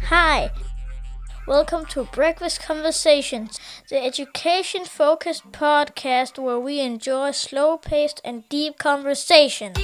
Hi, welcome to Breakfast Conversations, the education-focused podcast where we enjoy slow-paced and deep conversations.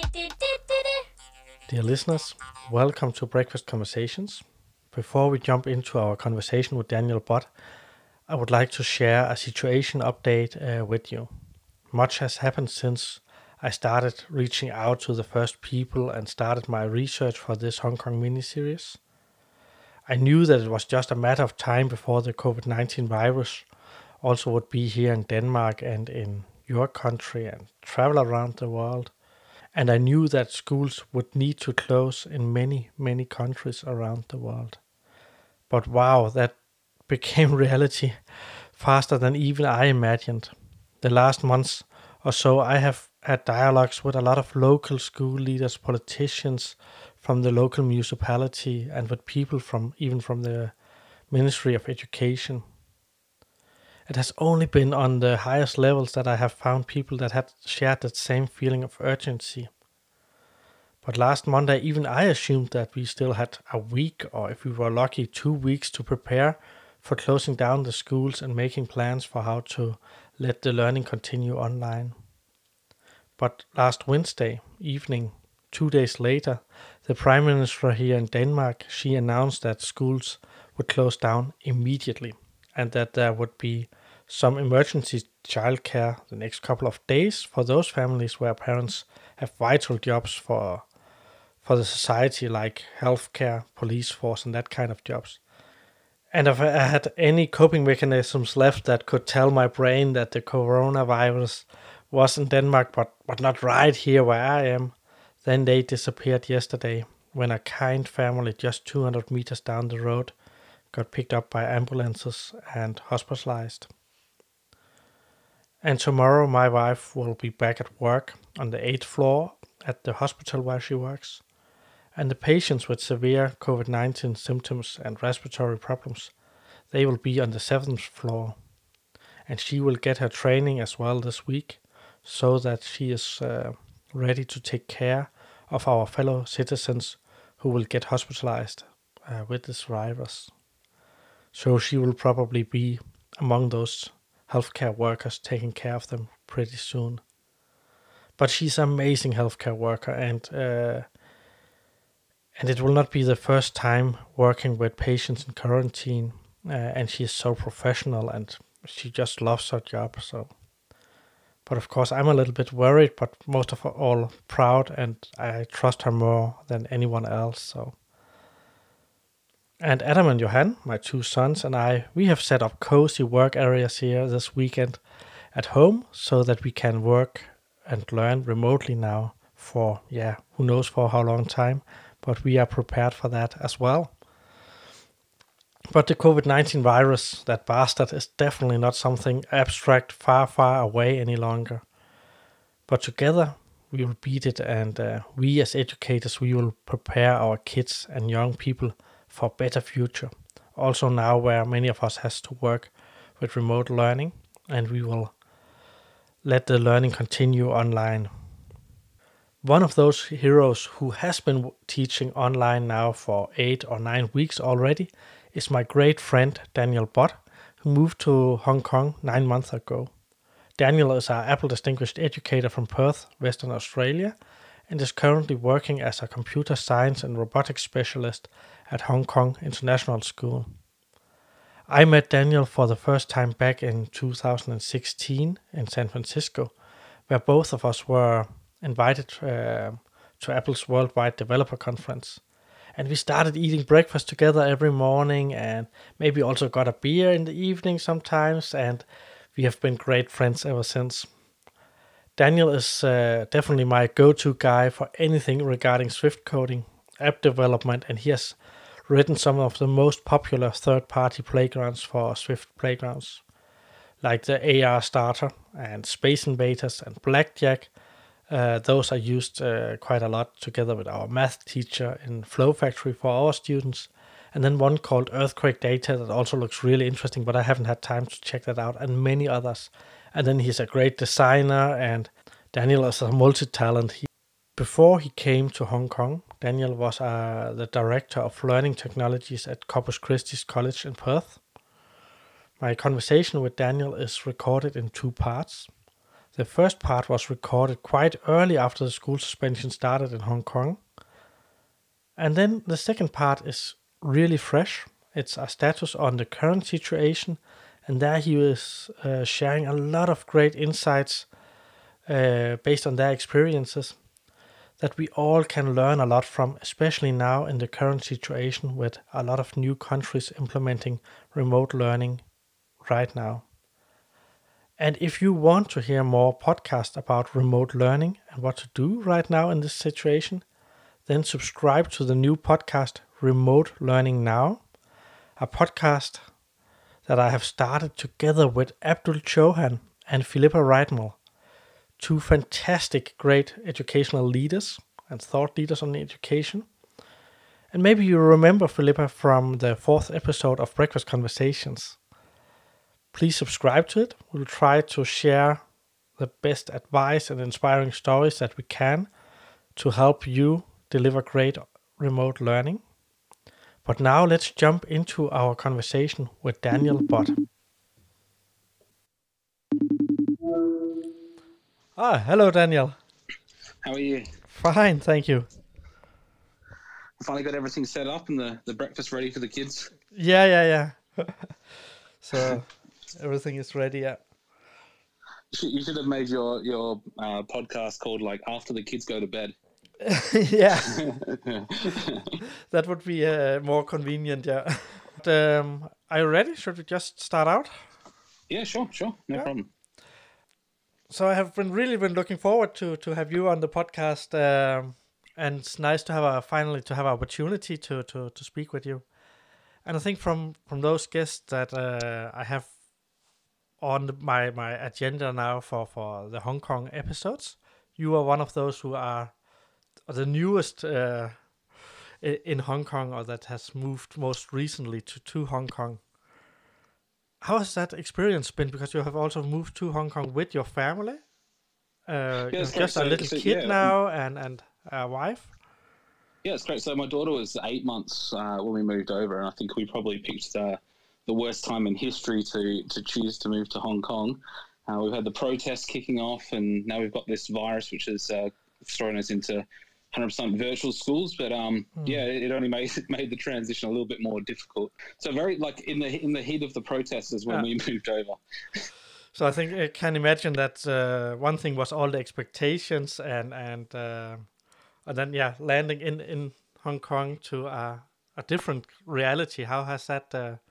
Dear listeners, welcome to Breakfast Conversations. Before we jump into our conversation with Daniel Bott, I would like to share a situation update with you. Much has happened since I started reaching out to the first people and started my research for this Hong Kong mini-series. I knew that it was just a matter of time before the COVID-19 virus also would be here in Denmark and in your country and travel around the world. And I knew that schools would need to close in many, many countries around the world. But wow, that became reality faster than even I imagined. The last months or so, I have had dialogues with a lot of local school leaders, politicians from the local municipality, and with people from the Ministry of Education. It has only been on the highest levels that I have found people that had shared that same feeling of urgency. But last Monday, even I assumed that we still had a week, or if we were lucky, 2 weeks to prepare for closing down the schools and making plans for how to let the learning continue online. But last Wednesday evening, 2 days later, the Prime Minister here in Denmark, she announced that schools would close down immediately and that there would be some emergency childcare the next couple of days for those families where parents have vital jobs for the society, like healthcare, police force, and that kind of jobs. And if I had any coping mechanisms left that could tell my brain that the coronavirus was in Denmark, but not right here where I am, then they disappeared yesterday when a kind family just 200 meters down the road got picked up by ambulances and hospitalized. And tomorrow my wife will be back at work on the 8th floor at the hospital where she works. And the patients with severe COVID-19 symptoms and respiratory problems, they will be on the 7th floor. And she will get her training as well this week, so that she is ready to take care of our fellow citizens who will get hospitalized with this virus. So she will probably be among those healthcare workers taking care of them pretty soon. But she's an amazing healthcare worker, and it will not be the first time working with patients in quarantine. And she is so professional, and she just loves her job. So, but of course, I'm a little bit worried, but most of all proud, and I trust her more than anyone else. So, and Adam and Johan, my two sons, and I, we have set up cozy work areas here this weekend at home, so that we can work and learn remotely now for who knows for how long time. But we are prepared for that as well. But the COVID-19 virus, that bastard, is definitely not something abstract, far, far away any longer. But together we will beat it, and we as educators, we will prepare our kids and young people for a better future. Also now where many of us has to work with remote learning, and we will let the learning continue online. One of those heroes who has been teaching online now for 8 or 9 weeks already is my great friend Daniel Bott, who moved to Hong Kong 9 months ago. Daniel is our Apple Distinguished Educator from Perth, Western Australia, and is currently working as a computer science and robotics specialist at Hong Kong International School. I met Daniel for the first time back in 2016 in San Francisco, where both of us were invited to Apple's Worldwide Developer Conference. And we started eating breakfast together every morning, and maybe also got a beer in the evening sometimes, and we have been great friends ever since. Daniel is definitely my go-to guy for anything regarding Swift coding, app development, and he has written some of the most popular third-party playgrounds for Swift playgrounds, like the AR Starter and Space Invaders and Blackjack. Those are used quite a lot together with our math teacher in Flow Factory for our students. And then one called Earthquake Data that also looks really interesting, but I haven't had time to check that out, and many others. And then he's a great designer, and Daniel is a multi-talent. Before he came to Hong Kong, Daniel was the Director of Learning Technologies at Corpus Christi College in Perth. My conversation with Daniel is recorded in 2 parts. The first part was recorded quite early after the school suspension started in Hong Kong. And then the second part is really fresh. It's a status on the current situation, and there he is sharing a lot of great insights based on their experiences that we all can learn a lot from, especially now in the current situation with a lot of new countries implementing remote learning right now. And if you want to hear more podcasts about remote learning and what to do right now in this situation, then subscribe to the new podcast Remote Learning Now, a podcast that I have started together with Abdul Chauhan and Philippa Reitmal, 2 fantastic, great educational leaders and thought leaders on education. And maybe you remember Philippa from the 4th episode of Breakfast Conversations. Please subscribe to it. We'll try to share the best advice and inspiring stories that we can to help you deliver great remote learning. But now let's jump into our conversation with Daniel Bott. Hello, Daniel. How are you? Fine, thank you. Finally got everything set up and the breakfast ready for the kids. Yeah. So everything is ready. Yeah. You should have made your podcast called like After the Kids Go to Bed. Yeah, that would be more convenient. Yeah. But, are you ready? Should we just start out? Yeah, sure, no problem. So I have been looking forward to have you on the podcast, and it's nice to have finally to have an opportunity to speak with you. And I think from those guests that I have on my agenda now for the Hong Kong episodes, you are one of those who are the newest in Hong Kong, or that has moved most recently to Hong Kong. How has that experience been? Because you have also moved to Hong Kong with your family. You're just a little kid now and a wife. Yeah, it's great. So my daughter was 8 months when we moved over, and I think we probably picked the worst time in history to choose to move to Hong Kong. We've had the protests kicking off, and now we've got this virus, which has thrown us into 100% virtual schools, but it only made the transition a little bit more difficult. So very like in the heat of the protests is when we moved over. So I think I can imagine that one thing was all the expectations and then landing in Hong Kong to a different reality. How has that?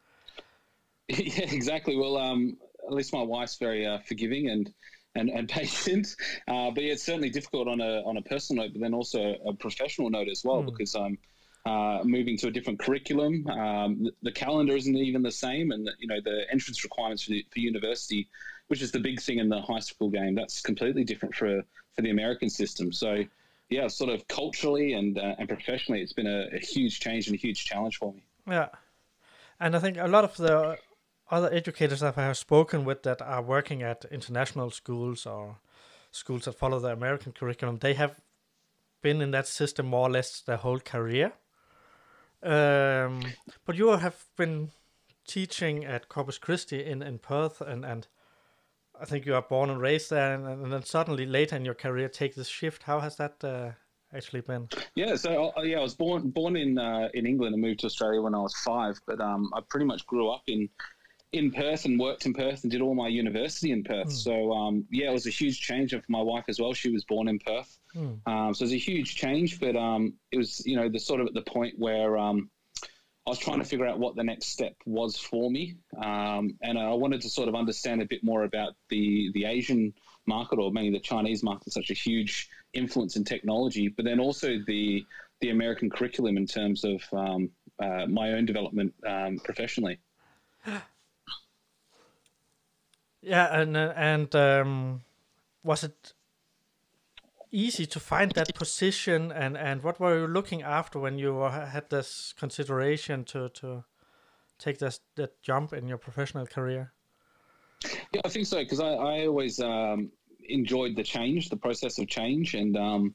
Yeah, exactly. Well, at least my wife's very forgiving and patient, but it's certainly difficult on a personal note, but then also a professional note as well, because I'm moving to a different curriculum. The calendar isn't even the same, and the entrance requirements for university, which is the big thing in the high school game, that's completely different for the American system. So yeah, sort of culturally and professionally, it's been a huge change and a huge challenge for me. Yeah, and I think a lot of the other educators that I have spoken with that are working at international schools or schools that follow the American curriculum, they have been in that system more or less their whole career. But you have been teaching at Corpus Christi in Perth, and I think you are born and raised there, and then suddenly later in your career take this shift. How has that actually been? Yeah, so I was born in England and moved to Australia when I was 5, but I pretty much grew up in Perth and worked in Perth and did all my university in Perth. So it was a huge change. And for my wife as well, she was born in Perth. So it was a huge change, but it was, the sort of at the point where I was trying to figure out what the next step was for me. And I wanted to sort of understand a bit more about the Asian market, or mainly the Chinese market, such a huge influence in technology, but then also the American curriculum in terms of my own development professionally. Yeah, and was it easy to find that position, and what were you looking after when you had this consideration to take that jump in your professional career? Yeah, I think so, because I always enjoyed the process of change, and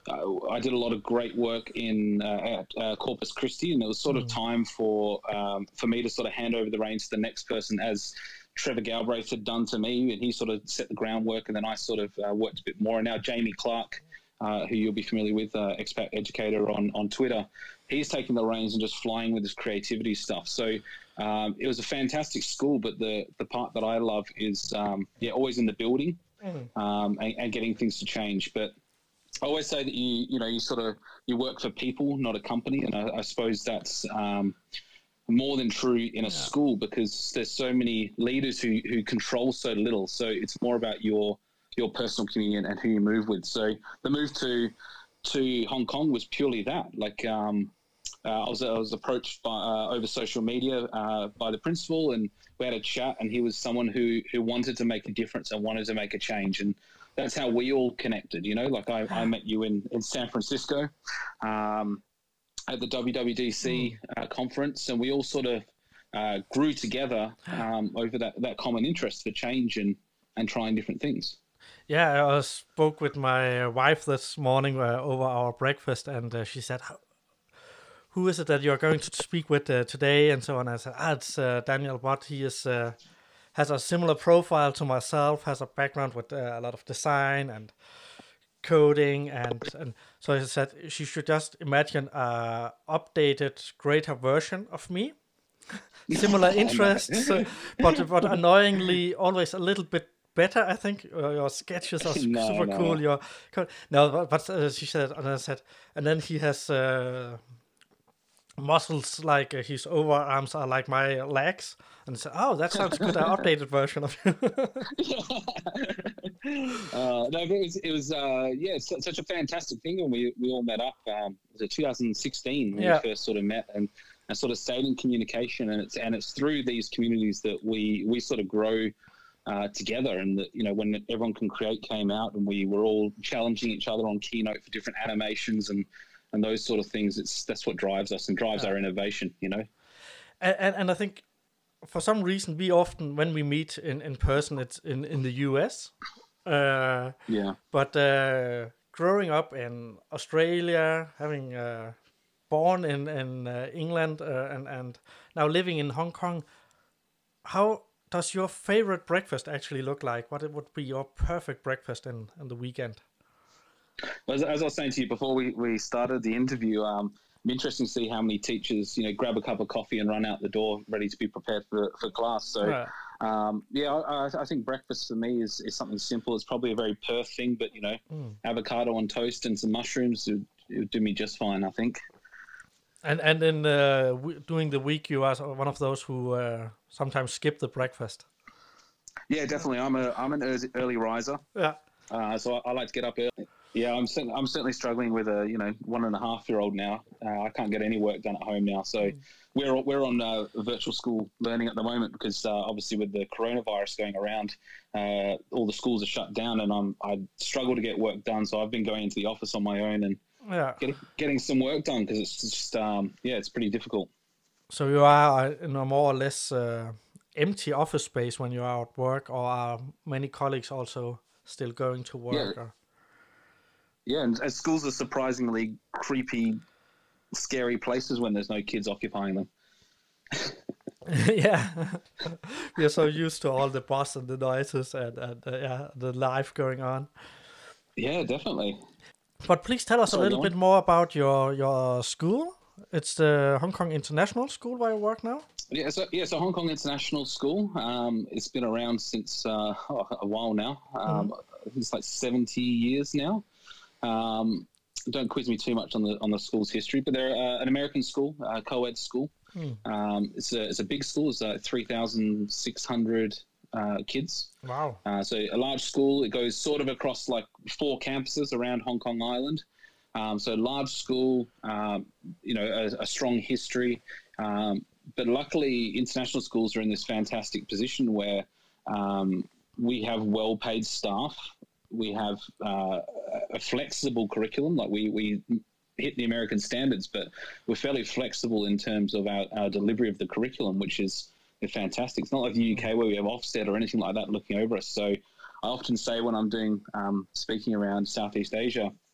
I did a lot of great work at Corpus Christi, and it was sort of time for me to sort of hand over the reins to the next person, as Trevor Galbraith had done to me, and he sort of set the groundwork, and then I sort of worked a bit more. And now Jamie Clark, who you'll be familiar with, expat educator on Twitter, he's taking the reins and just flying with his creativity stuff. So it was a fantastic school, but the part that I love is always in the building and getting things to change. But I always say that you work for people, not a company, and I suppose that's more than true in a school, because there's so many leaders who control so little. So it's more about your personal community and who you move with. So the move to Hong Kong was purely that. Like I was approached by over social media by the principal, and we had a chat, and he was someone who wanted to make a difference and wanted to make a change. And that's how we all connected, like I met you in San Francisco at the WWDC conference, and we all sort of grew together over that common interest for change and trying different things. Yeah, I spoke with my wife this morning over our breakfast, and she said, who is it that you're going to speak with today? And so on. I said, it's Daniel Bott. He is has a similar profile to myself, has a background with a lot of design and coding, and so I said she should just imagine a updated, greater version of me, similar interests, but annoyingly always a little bit better. I think your sketches are super cool. But she said, and I said, and then he has muscles like his overarms are like my legs, and I said, oh, that sounds good. An updated version of you. No, but it was such a fantastic thing when we all met up. Was it 2016 when we first sort of met and sort of stayed in communication, and it's through these communities that we sort of grow together, and that when Everyone Can Create came out, and we were all challenging each other on Keynote for different animations and those sort of things. That's what drives us and drives our innovation, And I think for some reason we often, when we meet in person, it's in the US. But growing up in Australia, having born in England, and now living in Hong Kong, how does your favorite breakfast actually look like? What would be your perfect breakfast in the weekend? As I was saying to you before we started the interview, I'm interested to see how many teachers, grab a cup of coffee and run out the door ready to be prepared for class. So, I think breakfast for me is something simple. It's probably a very Perth thing, but, avocado on toast and some mushrooms it would do me just fine, I think. And in during the week, you are one of those who sometimes skip the breakfast. Yeah, definitely. I'm an early riser. Yeah. So I like to get up early. Yeah, I'm certainly struggling with a 1.5-year-old now. I can't get any work done at home now, so we're on virtual school learning at the moment because obviously with the coronavirus going around, all the schools are shut down, and I struggle to get work done. So I've been going into the office on my own and getting some work done because it's just it's pretty difficult. So you are in a more or less empty office space when you are at work, or are many colleagues also still going to work? Yeah. Yeah, and schools are surprisingly creepy, scary places when there's no kids occupying them. Yeah, we are so used to all the buzz and the noises and the life going on. Yeah, definitely. But please tell us a little bit more about your school. It's the Hong Kong International School where you work now? Yeah, so Hong Kong International School. It's been around since a while now. It's like 70 years now. Don't quiz me too much on the school's history, but they're an American school, co-ed school. It's a big school. It's 3,600 kids. Wow! So a large school. It goes sort of across like 4 campuses around Hong Kong Island. So large school. A strong history. But luckily, international schools are in this fantastic position where we have well-paid staff. We have a flexible curriculum, like we hit the American standards, but we're fairly flexible in terms of our delivery of the curriculum, which is fantastic. It's not like the UK where we have Ofsted or anything like that looking over us. So I often say when I'm doing speaking around Southeast Asia,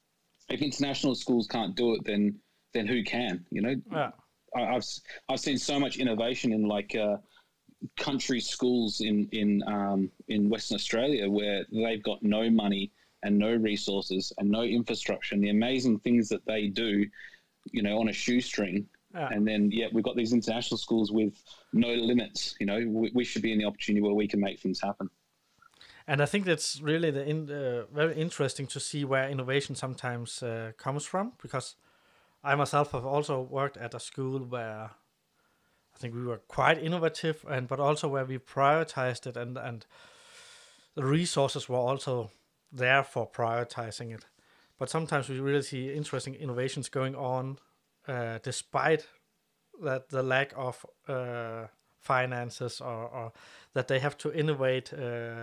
if international schools can't do it, then who can? You know, Yeah. I've seen so much innovation in like country schools in Western Australia where they've got no money and no resources and no infrastructure, and the amazing things that they do, you know, on a shoestring. And then, we've got these international schools with no limits. You know, we should be in the opportunity where we can make things happen. And I think that's really very interesting to see where innovation sometimes comes from, because I myself have also worked at a school where I think we were quite innovative, but also where we prioritized it, and the resources were also there for prioritizing it. But sometimes we really see interesting innovations going on despite that the lack of finances, or that they have to innovate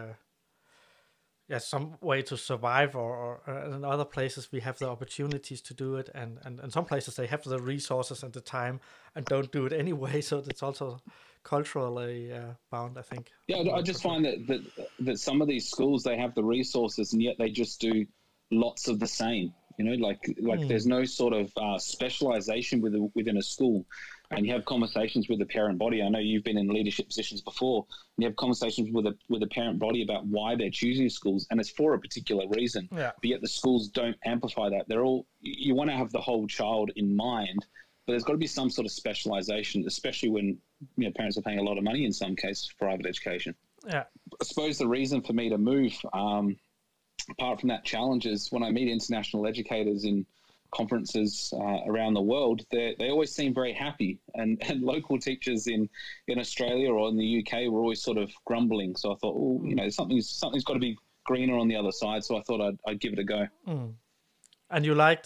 some way to survive, or in other places we have the opportunities to do it, and some places they have the resources and the time and don't do it anyway. So it's also culturally bound, I think. Yeah, I just find that some of these schools, they have the resources and yet they just do lots of the same. You know, like there's no sort of specialization within a school. And you have conversations with the parent body. I know you've been in leadership positions before. And you have conversations with the parent body about why they're choosing schools, and it's for a particular reason. Yeah. But yet the schools don't amplify that. You want to have the whole child in mind, but there's got to be some sort of specialization, especially when, you know, parents are paying a lot of money in some cases for private education. Yeah. I suppose the reason for me to move, apart from that challenge, is when I meet international educators in conferences around the world, they always seem very happy, and local teachers in Australia or in the UK were always sort of grumbling. So I thought, you know, something's got to be greener on the other side. So I thought I'd give it a go. And you like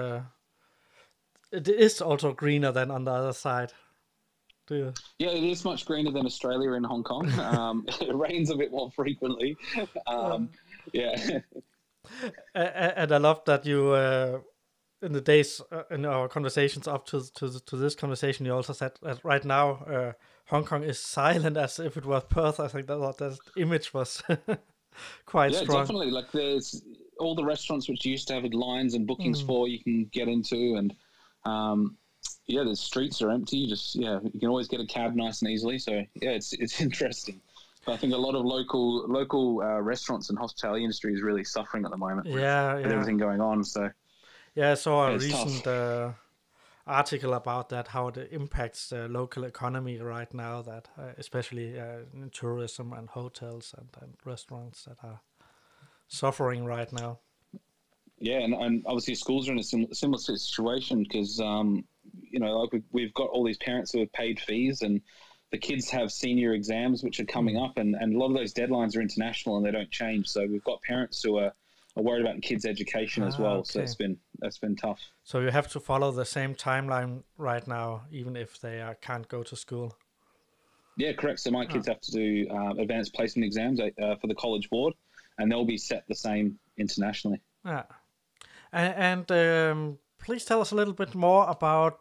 it is also greener than on the other side, do you? Yeah, it is much greener than Australia and Hong Kong. It rains a bit more frequently. Yeah. And I love that you in the days in our conversations up to this conversation, you also said that right now Hong Kong is silent as if it was Perth. I think that image was quite strong. Yeah, definitely. Like there's all the restaurants which you used to have lines and bookings for, you can get into, and the streets are empty. You can always get a cab nice and easily. So yeah, it's interesting. But I think a lot of local restaurants and hospitality industry is really suffering at the moment. With everything going on. So. Yeah, I saw a recent article about that, how it impacts the local economy right now, that especially in tourism and hotels and restaurants that are suffering right now. Yeah, and obviously schools are in a similar situation because, like we've got all these parents who have paid fees, and the kids have senior exams which are coming up, and a lot of those deadlines are international and they don't change. So we've got parents who are worried about kids' education as well. Okay. So that's been tough. So you have to follow the same timeline right now, even if they can't go to school. Yeah, correct. So my kids have to do advanced placement exams for the College Board, and they'll be set the same internationally. Yeah, and please tell us a little bit more about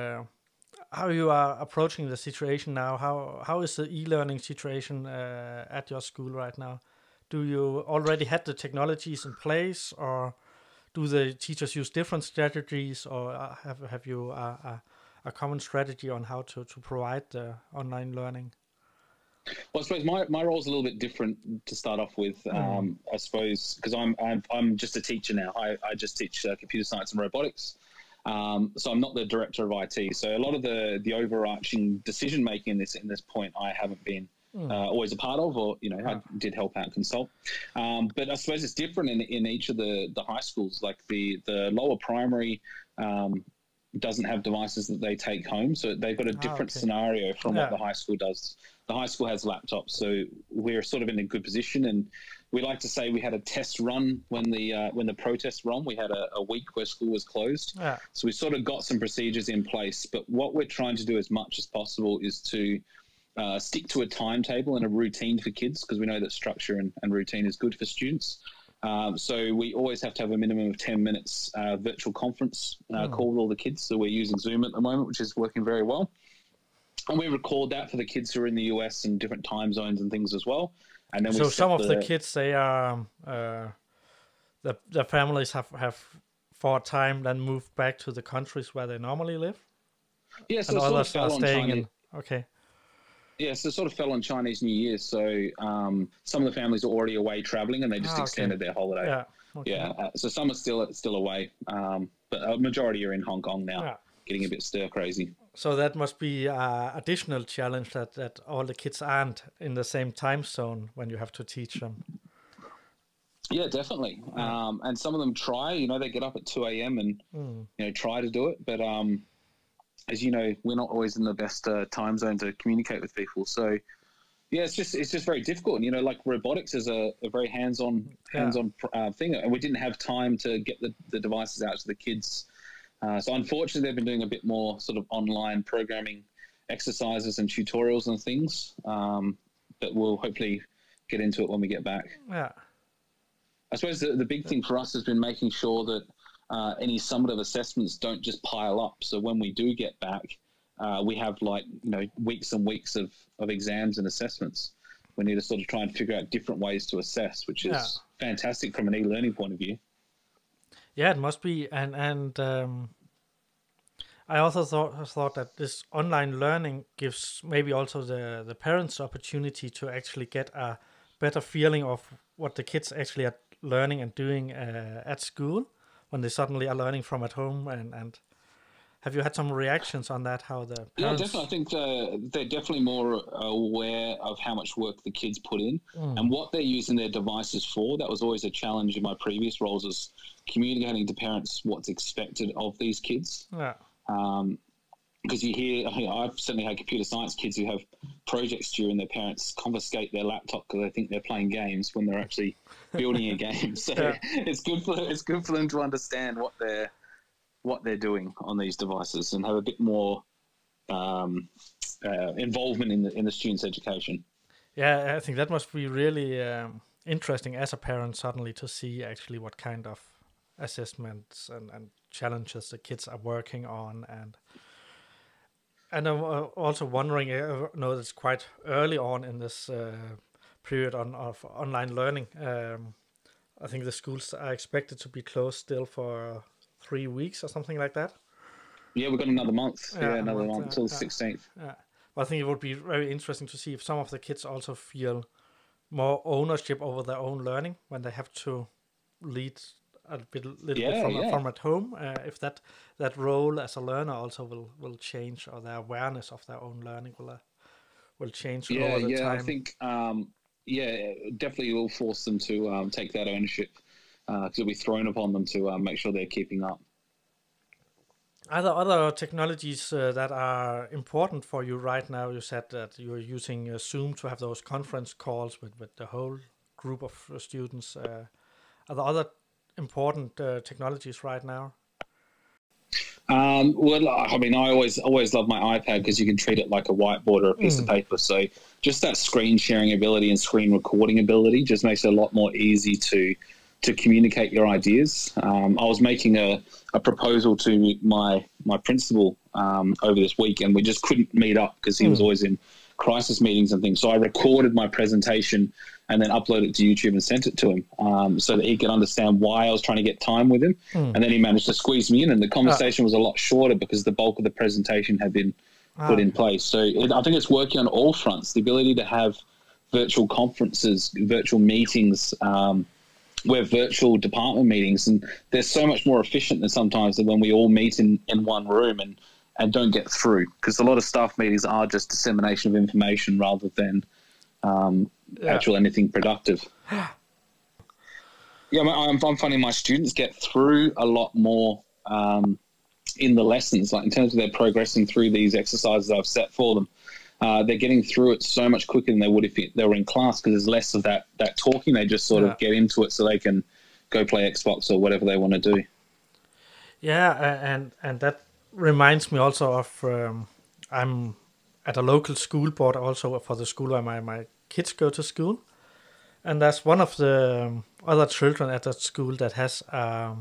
how you are approaching the situation now. How is the e-learning situation at your school right now? Do you already have the technologies in place, or do the teachers use different strategies, or have you a common strategy on how to provide the online learning? Well, I suppose my role is a little bit different to start off with. I suppose because I'm just a teacher now. I just teach computer science and robotics. So I'm not the director of IT. So a lot of the overarching decision making in this point I haven't been always a part of, or I did help out and consult. But I suppose it's different in each of the high schools. Like the lower primary doesn't have devices that they take home, so they've got a different scenario from what the high school does. The high school has laptops, so we're sort of in a good position. And we like to say we had a test run when the protests were on. We had a week where school was closed, so we sort of got some procedures in place. But what we're trying to do as much as possible is to stick to a timetable and a routine for kids, because we know that structure and routine is good for students. So we always have to have a minimum of 10 minutes virtual conference call with all the kids. So we're using Zoom at the moment, which is working very well. And we record that for the kids who are in the US and different time zones and things as well. And then some of the kids, they are their families have for a time, then moved back to the countries where they normally live? Yeah, so And it sort of others are fell on staying Chinese. Okay. Yeah, so it sort of fell on Chinese New Year. So some of the families are already away traveling, and they just extended their holiday. Yeah. Okay. Yeah, so some are still away, but a majority are in Hong Kong now, getting a bit stir crazy. So that must be an additional challenge that all the kids aren't in the same time zone when you have to teach them. Yeah, definitely. And some of them try. They get up at 2 a.m. and try to do it, but as you know, we're not always in the best time zone to communicate with people. So yeah, it's just very difficult. And, like robotics is a very hands-on thing, and we didn't have time to get the devices out to the kids. So unfortunately, they've been doing a bit more sort of online programming exercises and tutorials and things. But we'll hopefully get into it when we get back. Yeah. I suppose the big thing for us has been making sure that any summative assessments don't just pile up. So when we do get back, we have weeks and weeks of exams and assessments. We need to sort of try and figure out different ways to assess, which is fantastic from an e-learning point of view. Yeah, it must be. And I also thought that this online learning gives maybe also the parents opportunity to actually get a better feeling of what the kids actually are learning and doing at school when they suddenly are learning from at home. And have you had some reactions on that? How the parents... Yeah, definitely. I think they're definitely more aware of how much work the kids put in and what they're using their devices for. That was always a challenge in my previous roles, is communicating to parents what's expected of these kids. Yeah. Because you hear, I've certainly had computer science kids who have projects due and their parents confiscate their laptop because they think they're playing games when they're actually building a game. So it's good for them to understand what they're doing on these devices and have a bit more involvement in the students' education. Yeah, I think that must be really interesting as a parent suddenly to see actually what kind of assessments and challenges the kids are working on. And I'm also wondering, I know it's quite early on in this period of online learning. I think the schools are expected to be closed still for 3 weeks or something like that. Yeah, we've got another month. Another month until the 16th. Yeah. Well, I think it would be very interesting to see if some of the kids also feel more ownership over their own learning when they have to lead a little bit from at home. If that role as a learner also will change, or their awareness of their own learning will change over the time. I think definitely will force them to take that ownership, because it'll be thrown upon them to make sure they're keeping up. Are there other technologies that are important for you right now? You said that you're using Zoom to have those conference calls with the whole group of students. Are there other important technologies right now? Well, I mean, I always love my iPad because you can treat it like a whiteboard or a piece of paper. So just that screen sharing ability and screen recording ability just makes it a lot more easy to communicate your ideas. I was making a proposal to my principal over this week, and we just couldn't meet up because he was always in crisis meetings and things. So I recorded my presentation and then uploaded it to YouTube and sent it to him so that he could understand why I was trying to get time with him. And then he managed to squeeze me in, and the conversation was a lot shorter because the bulk of the presentation had been put in place. So I think it's working on all fronts. The ability to have virtual conferences, virtual meetings, we're virtual department meetings, and they're so much more efficient than sometimes when we all meet in one room and don't get through, because a lot of staff meetings are just dissemination of information rather than actual anything productive. I'm finding my students get through a lot more in the lessons, like in terms of their progressing through these exercises I've set for them. They're getting through it so much quicker than they would if they were in class, because there's less of that talking. They just sort of get into it so they can go play Xbox or whatever they want to do. Yeah, and that reminds me also of I'm at a local school board also for the school where my kids go to school, and there's one of the other children at that school that has a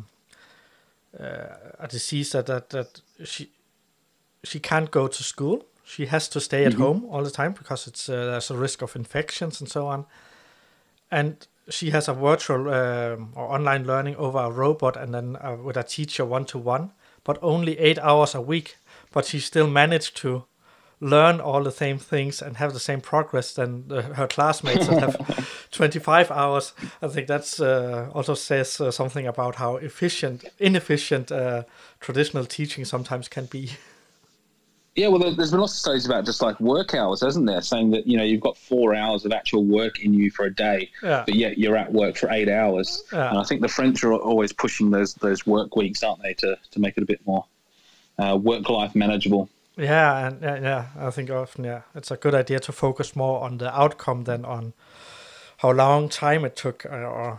disease that she can't go to school. She has to stay at home all the time because there's a risk of infections and so on. And she has a virtual or online learning over a robot, and then with a teacher 1-to-1, but only 8 hours a week. But she still managed to learn all the same things and have the same progress than her classmates that have 25 hours. I think that's also says something about how inefficient traditional teaching sometimes can be. Yeah, well, there's been lots of studies about just like work hours, hasn't there? Saying that, you've got 4 hours of actual work in you for a day, but yet you're at work for 8 hours. And I think the French are always pushing those work weeks, aren't they, to make it a bit more work-life manageable. Yeah, and I think often, it's a good idea to focus more on the outcome than on how long time it took, to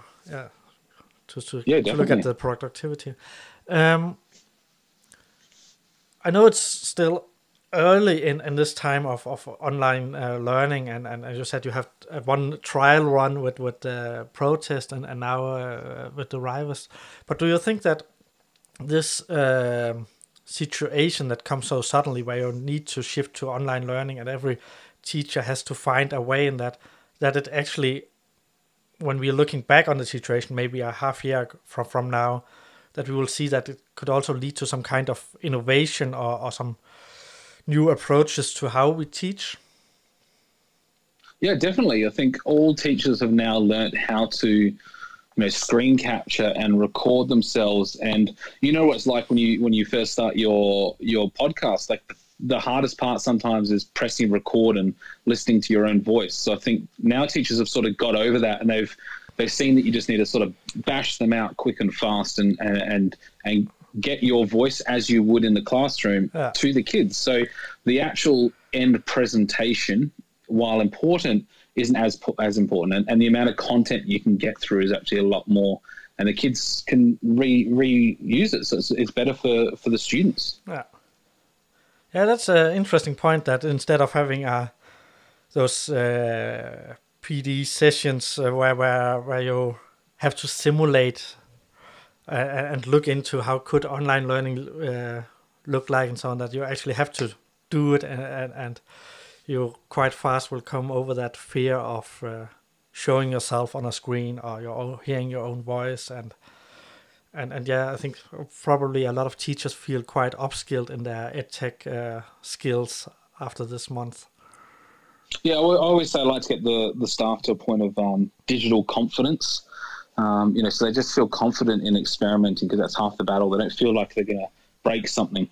look at the productivity. I know it's still early in this time of online learning, and as you said, you have one trial run with the protest and now with the rivals. But do you think that this situation that comes so suddenly, where you need to shift to online learning and every teacher has to find a way in that it actually, when we're looking back on the situation, maybe a half year from now, that we will see that it could also lead to some kind of innovation or some new approaches to how we teach? Yeah, definitely. I think all teachers have now learned how to screen capture and record themselves. And what it's like when you first start your podcast, like the hardest part sometimes is pressing record and listening to your own voice. So I think now teachers have sort of got over that, and they've seen that you just need to sort of bash them out quick and fast and get your voice as you would in the classroom to the kids. So the actual end presentation, while important, isn't as important, and the amount of content you can get through is actually a lot more, and the kids can reuse it, so it's better for the students. Yeah, that's an interesting point, that instead of having those PD sessions where you have to simulate and look into how could online learning look like and so on, that you actually have to do it, and you quite fast will come over that fear of showing yourself on a screen or hearing your own voice, and I think probably a lot of teachers feel quite upskilled in their edtech skills after this month. Yeah, I always say I like to get the staff to a point of digital confidence. So they just feel confident in experimenting, because that's half the battle. They don't feel like they're going to break something.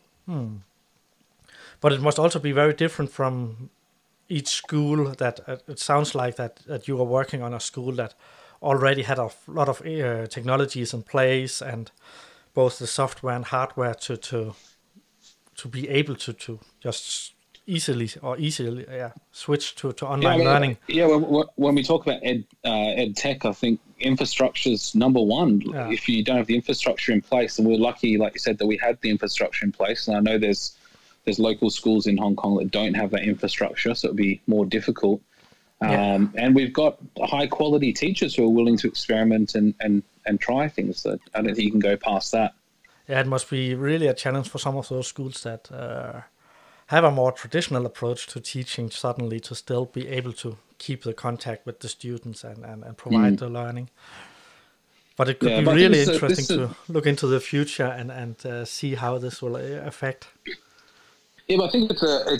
But it must also be very different from each school. That it sounds like that you are working on a school that already had a lot of technologies in place, and both the software and hardware to be able to just easily switch to online learning. Yeah, when we talk about ed tech, I think infrastructure's number one. Yeah. If you don't have the infrastructure in place, and we're lucky, like you said, that we had the infrastructure in place, and I know there's local schools in Hong Kong that don't have that infrastructure, so it'd be more difficult. And we've got high quality teachers who are willing to experiment and try things. So I don't think you can go past that. Yeah, it must be really a challenge for some of those schools that have a more traditional approach to teaching, suddenly to still be able to keep the contact with the students and provide the learning. But it could be really interesting to look into the future and see how this will affect. Yeah, but I think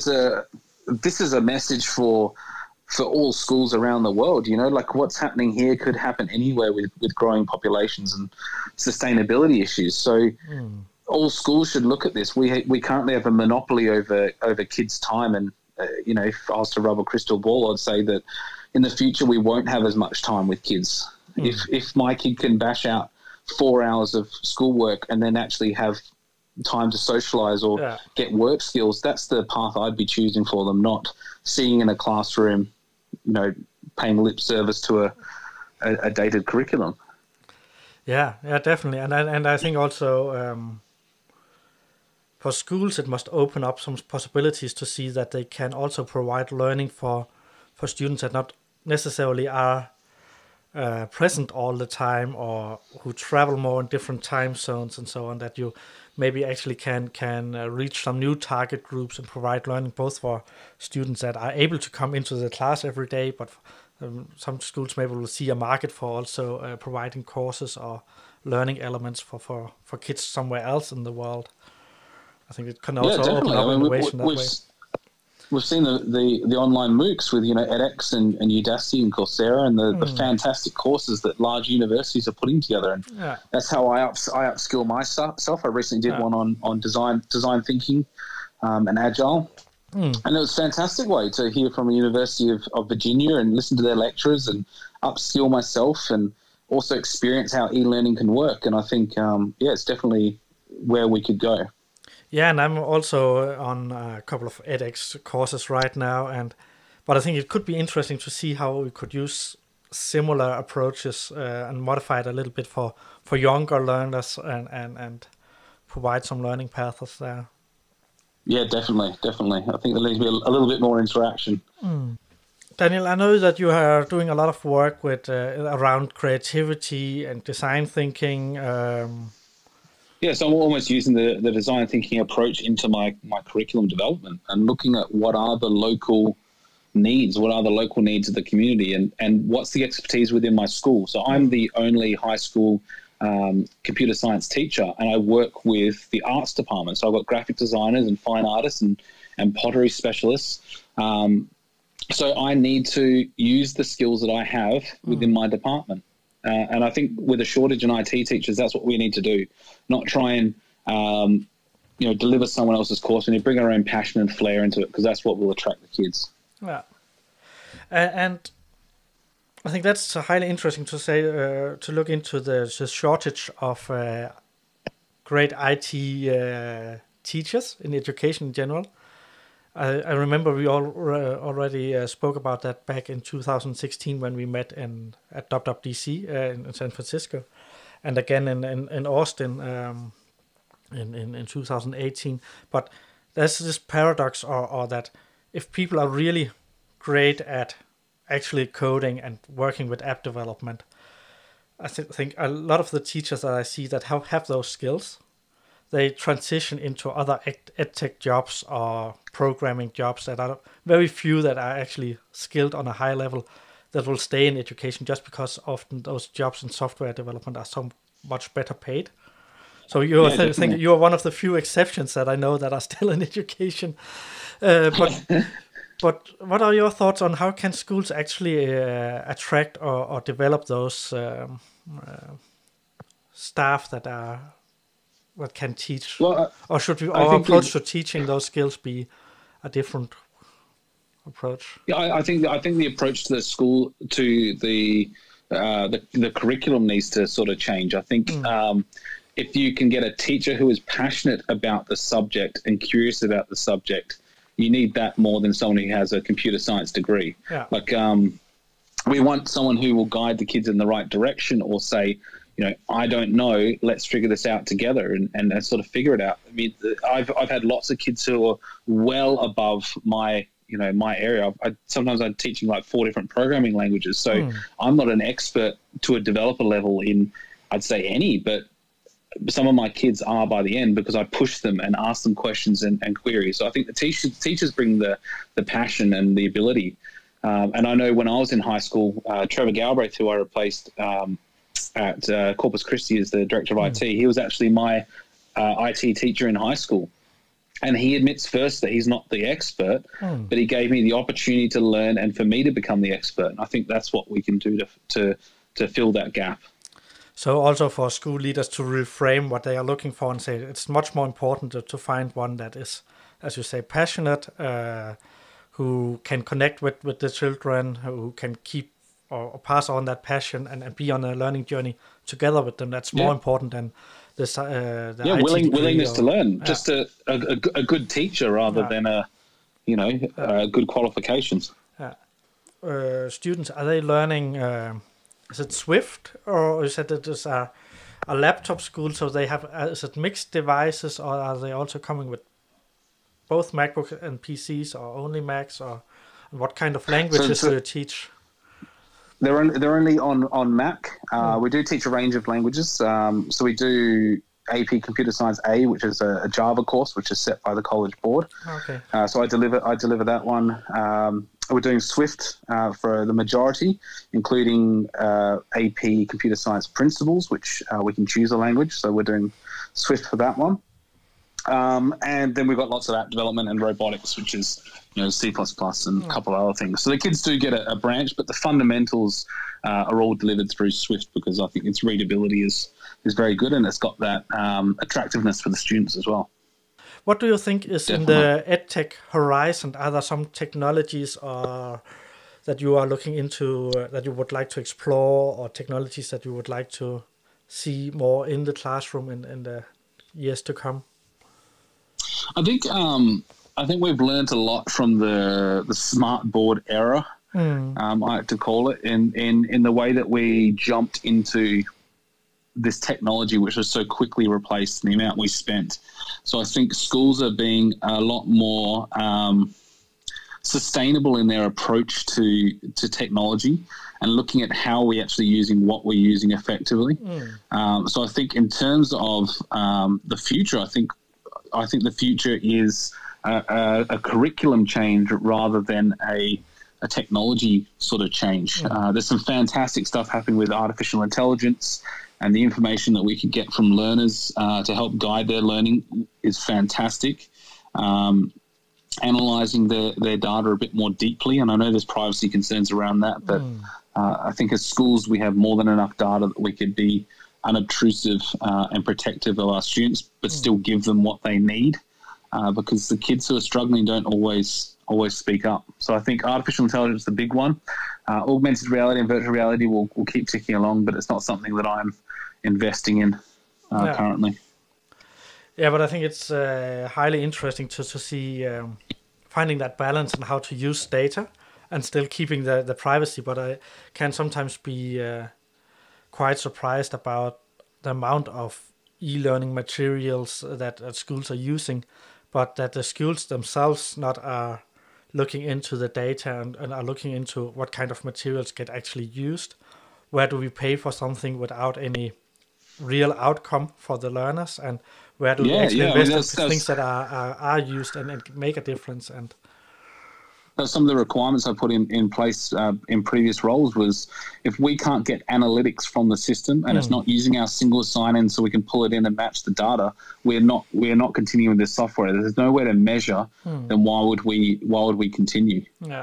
this is a message for all schools around the world. Like what's happening here could happen anywhere with growing populations and sustainability issues. So all schools should look at this. We currently have a monopoly over kids' time, and if I was to rub a crystal ball, I'd say that in the future we won't have as much time with kids. If my kid can bash out 4 hours of schoolwork and then actually have time to socialize or get work skills, that's the path I'd be choosing for them, not seeing in a classroom, paying lip service to a dated curriculum. Yeah, definitely. And I think also for schools, it must open up some possibilities to see that they can also provide learning for students that not necessarily are present all the time, or who travel more in different time zones and so on, that you maybe actually can reach some new target groups and provide learning both for students that are able to come into the class every day, but Some schools maybe will see a market for also providing courses or learning elements for kids somewhere else in the world. I think it can also open up innovation that way. We've seen the online MOOCs with edX and Udacity and Coursera and the fantastic courses that large universities are putting together, and that's how I upskill myself. I recently did one on design thinking and agile, and it was a fantastic way to hear from a University of Virginia and listen to their lecturers and upskill myself and also experience how e-learning can work. And I think it's definitely where we could go. Yeah, and I'm also on a couple of edX courses right now, but I think it could be interesting to see how we could use similar approaches and modify it a little bit for younger learners and provide some learning paths there. Yeah, definitely. I think there needs to be a little bit more interaction. Daniel, I know that you are doing a lot of work with around creativity and design thinking. So I'm almost using the design thinking approach into my curriculum development and looking at what are the local needs of the community and what's the expertise within my school. So I'm the only high school computer science teacher, and I work with the arts department. So I've got graphic designers and fine artists and pottery specialists. So I need to use the skills that I have within my department. And I think with a shortage in IT teachers, that's what we need to do. Not try and, deliver someone else's course. We need to bring our own passion and flair into it, because that's what will attract the kids. Yeah. And I think that's highly interesting to say, to look into the shortage of great IT teachers in education in general. I remember we all already spoke about that back in 2016 when we met at WWDC in San Francisco, and again in Austin in 2018. But there's this paradox or that if people are really great at actually coding and working with app development, I think a lot of the teachers that I see that have those skills, they transition into other edtech jobs or programming jobs that are very few that are actually skilled on a high level that will stay in education, just because often those jobs in software development are so much better paid. So you're one of the few exceptions that I know that are still in education. But what are your thoughts on how can schools actually attract or develop those staff that can teach? Well, or should our approach to teaching those skills be a different approach? Yeah, I think the approach to the school, to the curriculum needs to sort of change. I think if you can get a teacher who is passionate about the subject and curious about the subject, you need that more than someone who has a computer science degree. Yeah. Like we want someone who will guide the kids in the right direction, or say, I don't know, let's figure this out together and sort of figure it out. I mean, I've had lots of kids who are well above my area. Sometimes I'm teaching like 4 different programming languages. So I'm not an expert to a developer level in, I'd say, any, but some of my kids are by the end, because I push them and ask them questions and queries. So I think the teachers bring the passion and the ability. And I know when I was in high school, Trevor Galbraith, who I replaced at Corpus Christi as the director of IT, he was actually my IT teacher in high school. And he admits first that he's not the expert, but he gave me the opportunity to learn and for me to become the expert. And I think that's what we can do to fill that gap. So also for school leaders to reframe what they are looking for and say it's much more important to find one that is, as you say, passionate, who can connect with the children, who can keep or pass on that passion and be on a learning journey together with them. That's more important than this. Willingness to learn. Just a good teacher rather than good qualifications. Students, are they learning? Is it Swift, or is it just a laptop school? So they have is it mixed devices, or are they also coming with both MacBook and PCs, or only Macs, or what kind of languages do you teach? They're only on Mac. We do teach a range of languages. So we do AP Computer Science A, which is a Java course, which is set by the college board. Okay. So I deliver that one. We're doing Swift for the majority, including AP Computer Science Principles, which we can choose a language. So we're doing Swift for that one. And then we've got lots of app development and robotics, which is C++ and a couple of other things. So the kids do get a branch, but the fundamentals are all delivered through Swift because I think its readability is very good, and it's got that attractiveness for the students as well. What do you think is Definitely. In the EdTech horizon? Are there some technologies that you are looking into that you would like to explore, or technologies that you would like to see more in the classroom in the years to come? I think we've learned a lot from the smart board era. I like to call it in the way that we jumped into this technology, which was so quickly replaced, and the amount we spent. So I think schools are being a lot more sustainable in their approach to technology and looking at how we're actually using what we're using effectively. So I think in terms of the future, I think the future is a curriculum change rather than a technology sort of change. There's some fantastic stuff happening with artificial intelligence, and the information that we could get from learners to help guide their learning is fantastic. Analysing their data a bit more deeply, and I know there's privacy concerns around that, but I think as schools we have more than enough data that we could be unobtrusive and protective of our students, but still give them what they need, because the kids who are struggling don't always speak up. So I think artificial intelligence is the big one. Augmented reality and virtual reality will keep ticking along, but it's not something that I'm investing in currently. Yeah, but I think it's highly interesting to see finding that balance and how to use data and still keeping the privacy. But I can sometimes be quite surprised about the amount of e-learning materials that schools are using, but that the schools themselves not are looking into the data and are looking into what kind of materials get actually used. Where do we pay for something without any real outcome for the learners, and where do we actually invest in things that are used and make a difference? And some of the requirements I put in place in previous roles was, if we can't get analytics from the system and it's not using our single sign-in so we can pull it in and match the data, we're not continuing this software. There's nowhere to measure, then why would we continue? Yeah.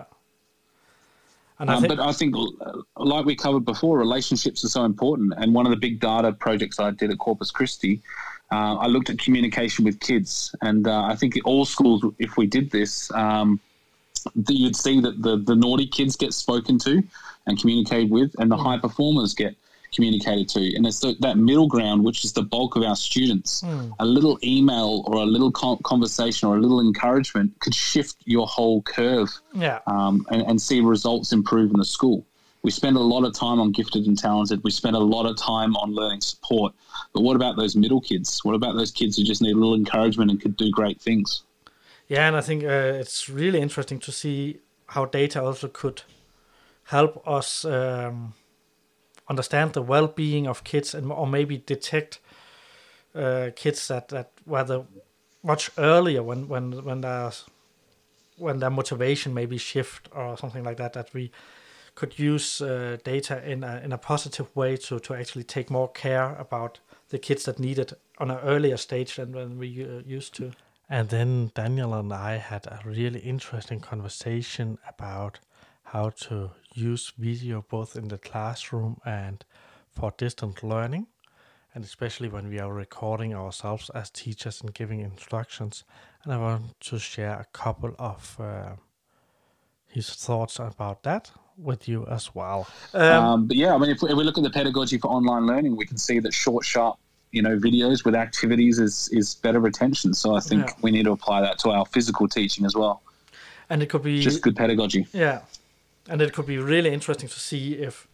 But I think, like we covered before, relationships are so important. And one of the big data projects I did at Corpus Christi, I looked at communication with kids. And I think all schools, if we did this, you'd see that the naughty kids get spoken to and communicated with, and the high performers get communicated to. And it's that middle ground, which is the bulk of our students. A little email or a little conversation or a little encouragement could shift your whole curve and see results improve in the school. We spend a lot of time on gifted and talented. We spend a lot of time on learning support. But what about those middle kids? What about those kids who just need a little encouragement and could do great things? Yeah, and I think it's really interesting to see how data also could help us understand the well-being of kids, or maybe detect kids that whether much earlier when their motivation maybe shift or something like that, that we could use data in a positive way to actually take more care about the kids that need it on an earlier stage than when we used to. And then Daniel and I had a really interesting conversation about how to use video both in the classroom and for distant learning, and especially when we are recording ourselves as teachers and giving instructions. And I want to share a couple of his thoughts about that with you as well. But yeah, I mean, if we look at the pedagogy for online learning, we can see that short, sharp, videos with activities is better retention. So I think we need to apply that to our physical teaching as well. And it could be just good pedagogy. Yeah. And it could be really interesting to see if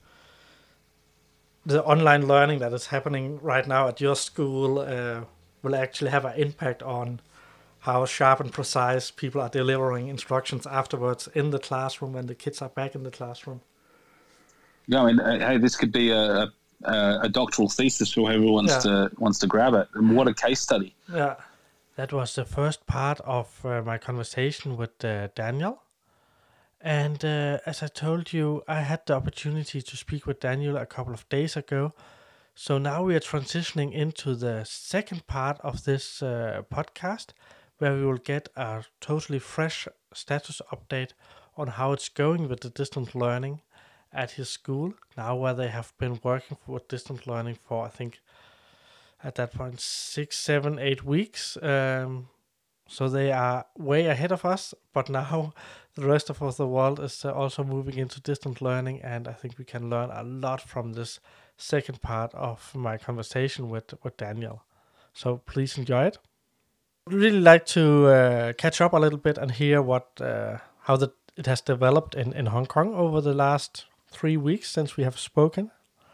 the online learning that is happening right now at your school will actually have an impact on how sharp and precise people are delivering instructions afterwards in the classroom when the kids are back in the classroom. Yeah, I mean, hey, this could be a doctoral thesis for whoever wants to grab it. And what a case study! Yeah, that was the first part of my conversation with Daniel. And as I told you, I had the opportunity to speak with Daniel a couple of days ago. So now we are transitioning into the second part of this podcast, where we will get a totally fresh status update on how it's going with the distant learning at his school, now where they have been working with distant learning for, I think, at that point, 6, 7, 8 weeks. So they are way ahead of us, but now the rest of the world is also moving into distant learning, and I think we can learn a lot from this second part of my conversation with Daniel. So please enjoy it. I'd really like to catch up a little bit and hear how it has developed in Hong Kong over the last 3 weeks since we have spoken.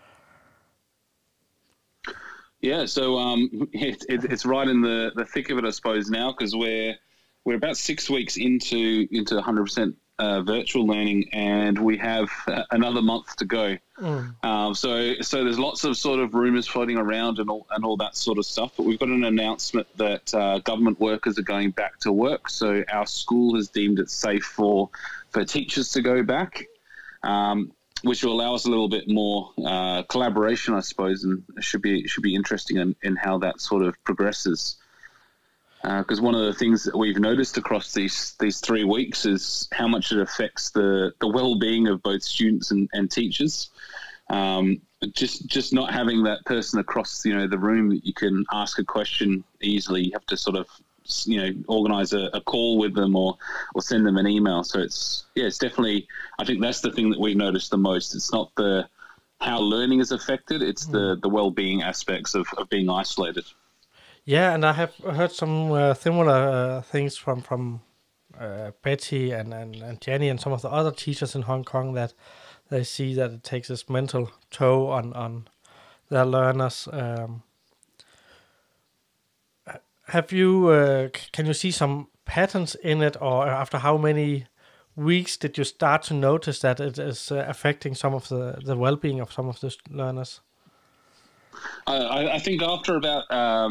Yeah, so it's right in the thick of it, I suppose, now, because we're about 6 weeks into 100% virtual learning, and we have another month to go. So there's lots of sort of rumors floating around and all that sort of stuff. But we've got an announcement that government workers are going back to work. So our school has deemed it safe for teachers to go back, which will allow us a little bit more collaboration, I suppose, and it should be interesting in how that sort of progresses. Because one of the things that we've noticed across these 3 weeks is how much it affects the well-being of both students and teachers. Just not having that person across the room that you can ask a question easily. You have to sort of organize a call with them or send them an email. So it's definitely, I think that's the thing that we've noticed the most. It's not how learning is affected, it's the well-being aspects of being isolated. Yeah, and I have heard some similar things from Betty and Jenny and some of the other teachers in Hong Kong, that they see that it takes this mental toll on their learners. Have you? Can you see some patterns in it, or after how many weeks did you start to notice that it is affecting some of the well-being of some of the learners? I think after about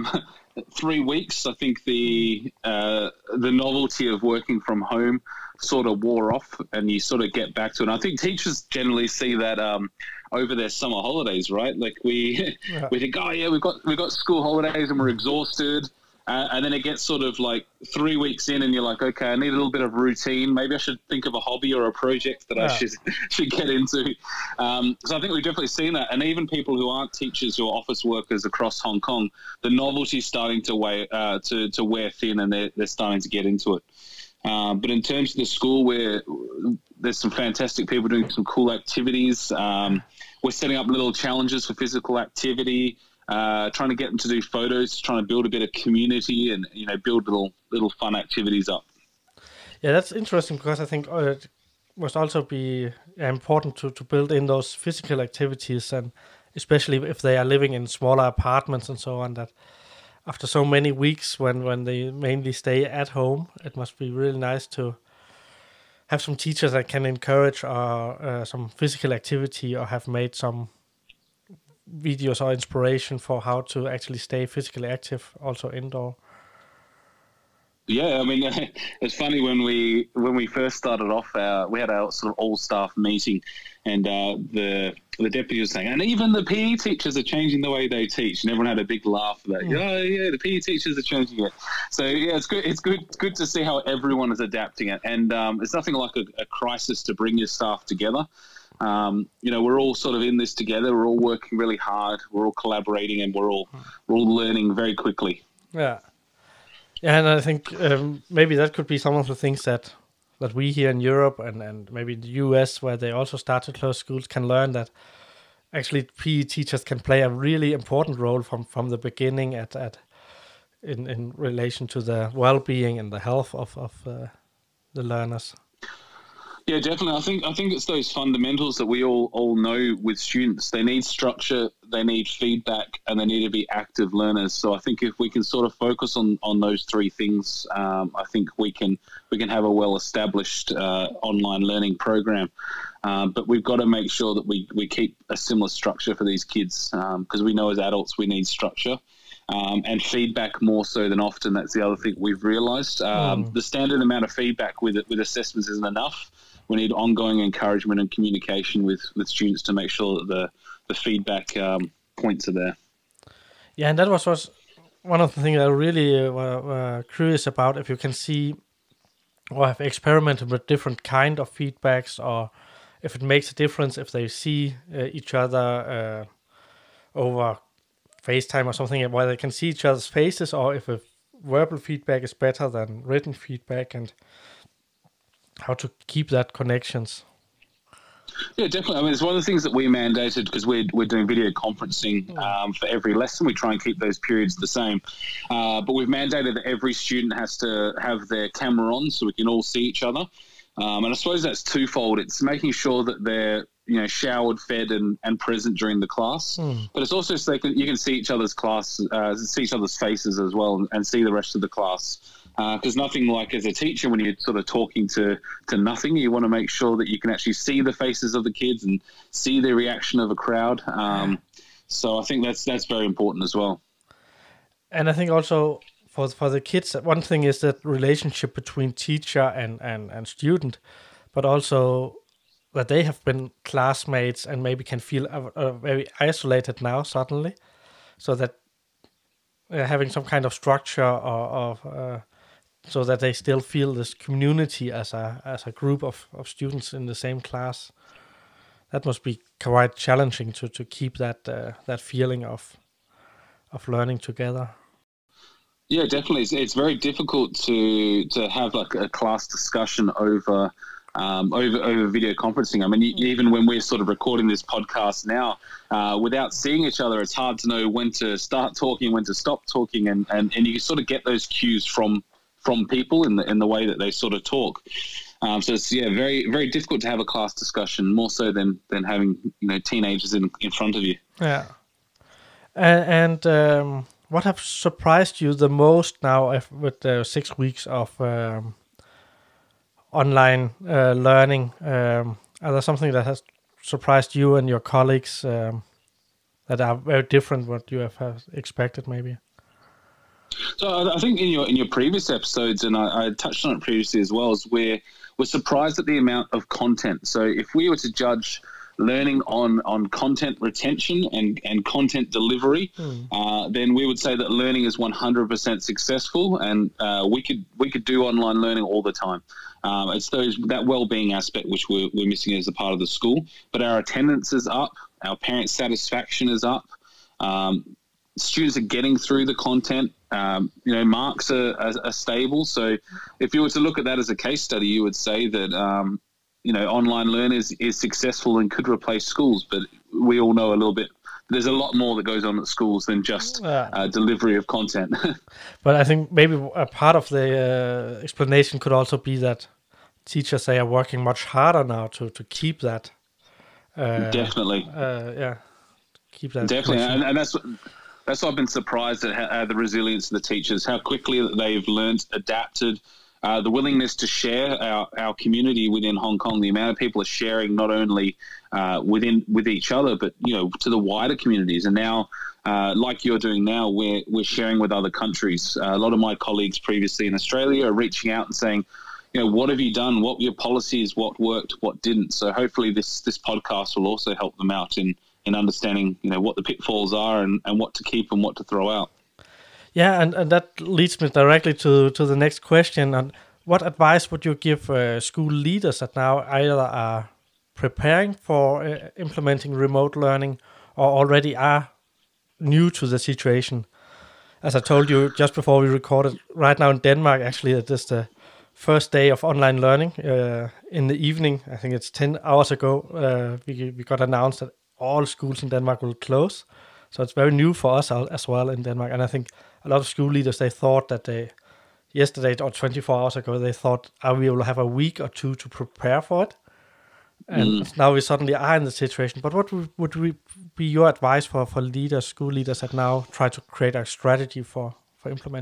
3 weeks, I think the novelty of working from home sort of wore off, and you sort of get back to it. And I think teachers generally see that over their summer holidays, right? Like we think, oh yeah, we've got school holidays and we're exhausted. And then it gets sort of like 3 weeks in and you're like, okay, I need a little bit of routine. Maybe I should think of a hobby or a project that I should get into. So I think we've definitely seen that. And even people who aren't teachers, who are office workers across Hong Kong, the novelty is starting to wear thin, and they're starting to get into it. But in terms of the school, where there's some fantastic people doing some cool activities. We're setting up little challenges for physical activity. Trying to get them to do photos, trying to build a bit of community, and build little fun activities up. Yeah, that's interesting, because I think it must also be important to build in those physical activities, and especially if they are living in smaller apartments and so on, that after so many weeks when they mainly stay at home, it must be really nice to have some teachers that can encourage some physical activity, or have made some videos or inspiration for how to actually stay physically active also indoor. Yeah, I mean, it's funny when we first started off, we had our sort of all staff meeting, and the deputy was saying, and even the PE teachers are changing the way they teach, and everyone had a big laugh about, oh yeah, the PE teachers are changing it. So yeah, it's good. It's good to see how everyone is adapting it, and it's nothing like a crisis to bring your staff together. We're all sort of in this together. We're all working really hard. We're all collaborating, and we're all learning very quickly. Yeah, and I think maybe that could be some of the things that we here in Europe and maybe in the US, where they also start to close schools, can learn that actually PE teachers can play a really important role from the beginning in relation to the well-being and the health of the learners. Yeah, definitely. I think it's those fundamentals that we all know with students. They need structure, they need feedback, and they need to be active learners. So I think if we can sort of focus on those three things, I think we can have a well-established online learning program. But we've got to make sure that we keep a similar structure for these kids, because we know as adults we need structure. And feedback more so than often. That's the other thing we've realised. The standard amount of feedback with assessments isn't enough. We need ongoing encouragement and communication with students to make sure that the feedback points are there. Yeah, and that was one of the things I really were curious about, if you can see or have experimented with different kind of feedbacks, or if it makes a difference if they see each other over FaceTime or something, where they can see each other's faces, or if a verbal feedback is better than written feedback, and how to keep that connections. Yeah, definitely. I mean, it's one of the things that we mandated, because we're doing video conferencing for every lesson. We try and keep those periods the same. But we've mandated that every student has to have their camera on so we can all see each other. And I suppose that's twofold. It's making sure that they're showered, fed, and present during the class. But it's also so you can see each other's class, see each other's faces as well, and see the rest of the class. Because nothing like as a teacher when you're sort of talking to nothing, you want to make sure that you can actually see the faces of the kids and see the reaction of a crowd. So I think that's very important as well. And I think also for the kids, one thing is that relationship between teacher and student, but also that they have been classmates and maybe can feel very isolated now suddenly, so that having some kind of structure or so that they still feel this community as a group of students in the same class. That must be quite challenging to keep that feeling of learning together. Yeah, definitely. It's very difficult to have like a class discussion over video conferencing. I mean, even when we're sort of recording this podcast now, without seeing each other, it's hard to know when to start talking, when to stop talking, and you sort of get those cues from people in the way that they sort of talk. So it's very, very difficult to have a class discussion, more so than having teenagers in front of you. Yeah. And what have surprised you the most now with 6 weeks of online learning? Are there something that has surprised you and your colleagues that are very different what you have expected maybe? So I think in your previous episodes, and I touched on it previously as well, is we're surprised at the amount of content. So if we were to judge learning on content retention and content delivery, then we would say that learning is 100% successful, and we could do online learning all the time. It's that well-being aspect which we're missing as a part of the school. But our attendance is up, our parent satisfaction is up. Students are getting through the content. Marks are stable. So if you were to look at that as a case study, you would say that online learning is successful and could replace schools. But we all know a little bit. There's a lot more that goes on at schools than just delivery of content. But I think maybe a part of the explanation could also be that teachers, they are working much harder now to keep that. Definitely. Keep that. Definitely, and that's why I've been surprised at the resilience of the teachers, how quickly that they've learned, adapted, the willingness to share our community within Hong Kong. The amount of people are sharing not only with each other, but to the wider communities. And now, like you're doing now, we're sharing with other countries. A lot of my colleagues previously in Australia are reaching out and saying, what have you done? What were your policies? What worked? What didn't? So hopefully this podcast will also help them out in understanding, what the pitfalls are and what to keep and what to throw out. Yeah, and that leads me directly to the next question. And what advice would you give school leaders that now either are preparing for implementing remote learning or already are new to the situation? As I told you just before we recorded, right now in Denmark, actually, it is the first day of online learning. In the evening, I think it's 10 hours ago, we got announced that all schools in Denmark will close. So it's very new for us as well in Denmark. And I think a lot of school leaders, they thought that yesterday or 24 hours ago, they thought we will have a week or two to prepare for it. And now we suddenly are in the situation. But what would be your advice for leaders, school leaders that now try to create a strategy for implementing?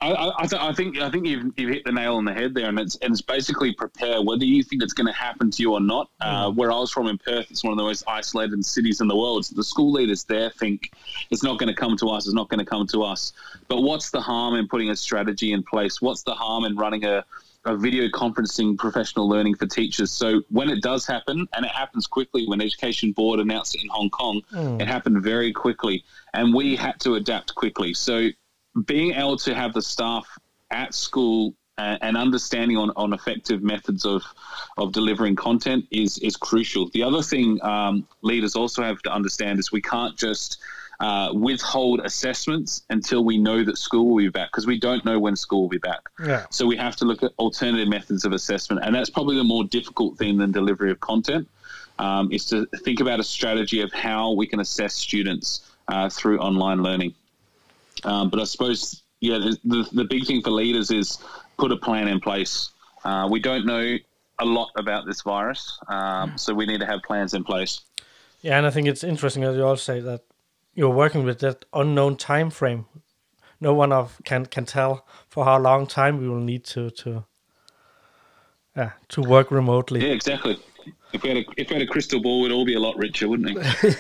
I think you've hit the nail on the head there, and it's basically prepare whether you think it's going to happen to you or not. Where I was from in Perth, it's one of the most isolated cities in the world. So the school leaders there think it's not going to come to us. It's not going to come to us. But what's the harm in putting a strategy in place? What's the harm in running a video conferencing professional learning for teachers? So when it does happen, and it happens quickly, when Education Board announced it in Hong Kong, it happened very quickly, and we had to adapt quickly. So being able to have the staff at school and understanding on effective methods of delivering content is crucial. The other thing leaders also have to understand is we can't just withhold assessments until we know that school will be back, because we don't know when school will be back. Yeah. So we have to look at alternative methods of assessment, and that's probably the more difficult thing than delivery of content, is to think about a strategy of how we can assess students through online learning. But I suppose, the big thing for leaders is put a plan in place. We don't know a lot about this virus, so we need to have plans in place. Yeah, and I think it's interesting that you all say that you're working with that unknown time frame. No one can tell for how long time we will need to work remotely. Yeah, exactly. If we had a crystal ball, we'd all be a lot richer, wouldn't we?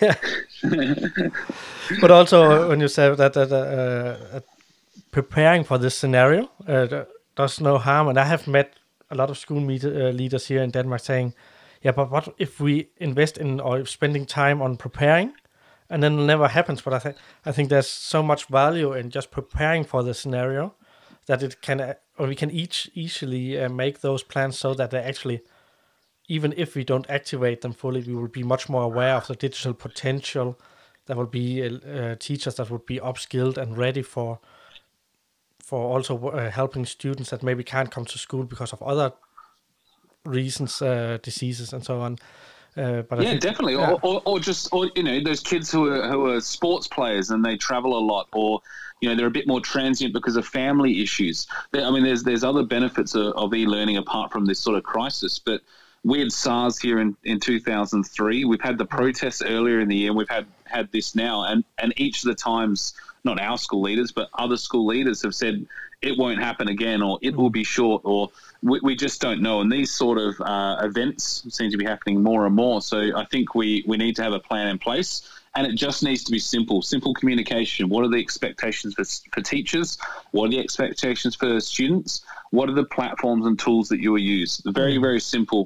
But also, when you say that preparing for this scenario does no harm, and I have met a lot of school leaders here in Denmark saying, "Yeah, but what if we invest in or spending time on preparing, and then it never happens?" But I think there's so much value in just preparing for the scenario that it can, or we can easily make those plans so that they actually, even if we don't activate them fully, we will be much more aware of the digital potential. There will be teachers that would be upskilled and ready for also helping students that maybe can't come to school because of other reasons, diseases and so on. But I think, definitely. Yeah. Or those kids who are sports players and they travel a lot, or they're a bit more transient because of family issues. There's other benefits of e-learning apart from this sort of crisis, but we had SARS here in 2003. We've had the protests earlier in the year, and we've had this now. And each of the times, not our school leaders, but other school leaders have said it won't happen again, or it will be short, or we just don't know. And these sort of events seem to be happening more and more. So I think we need to have a plan in place, and it just needs to be simple communication. What are the expectations for teachers? What are the expectations for students? What are the platforms and tools that you will use? Very, very simple.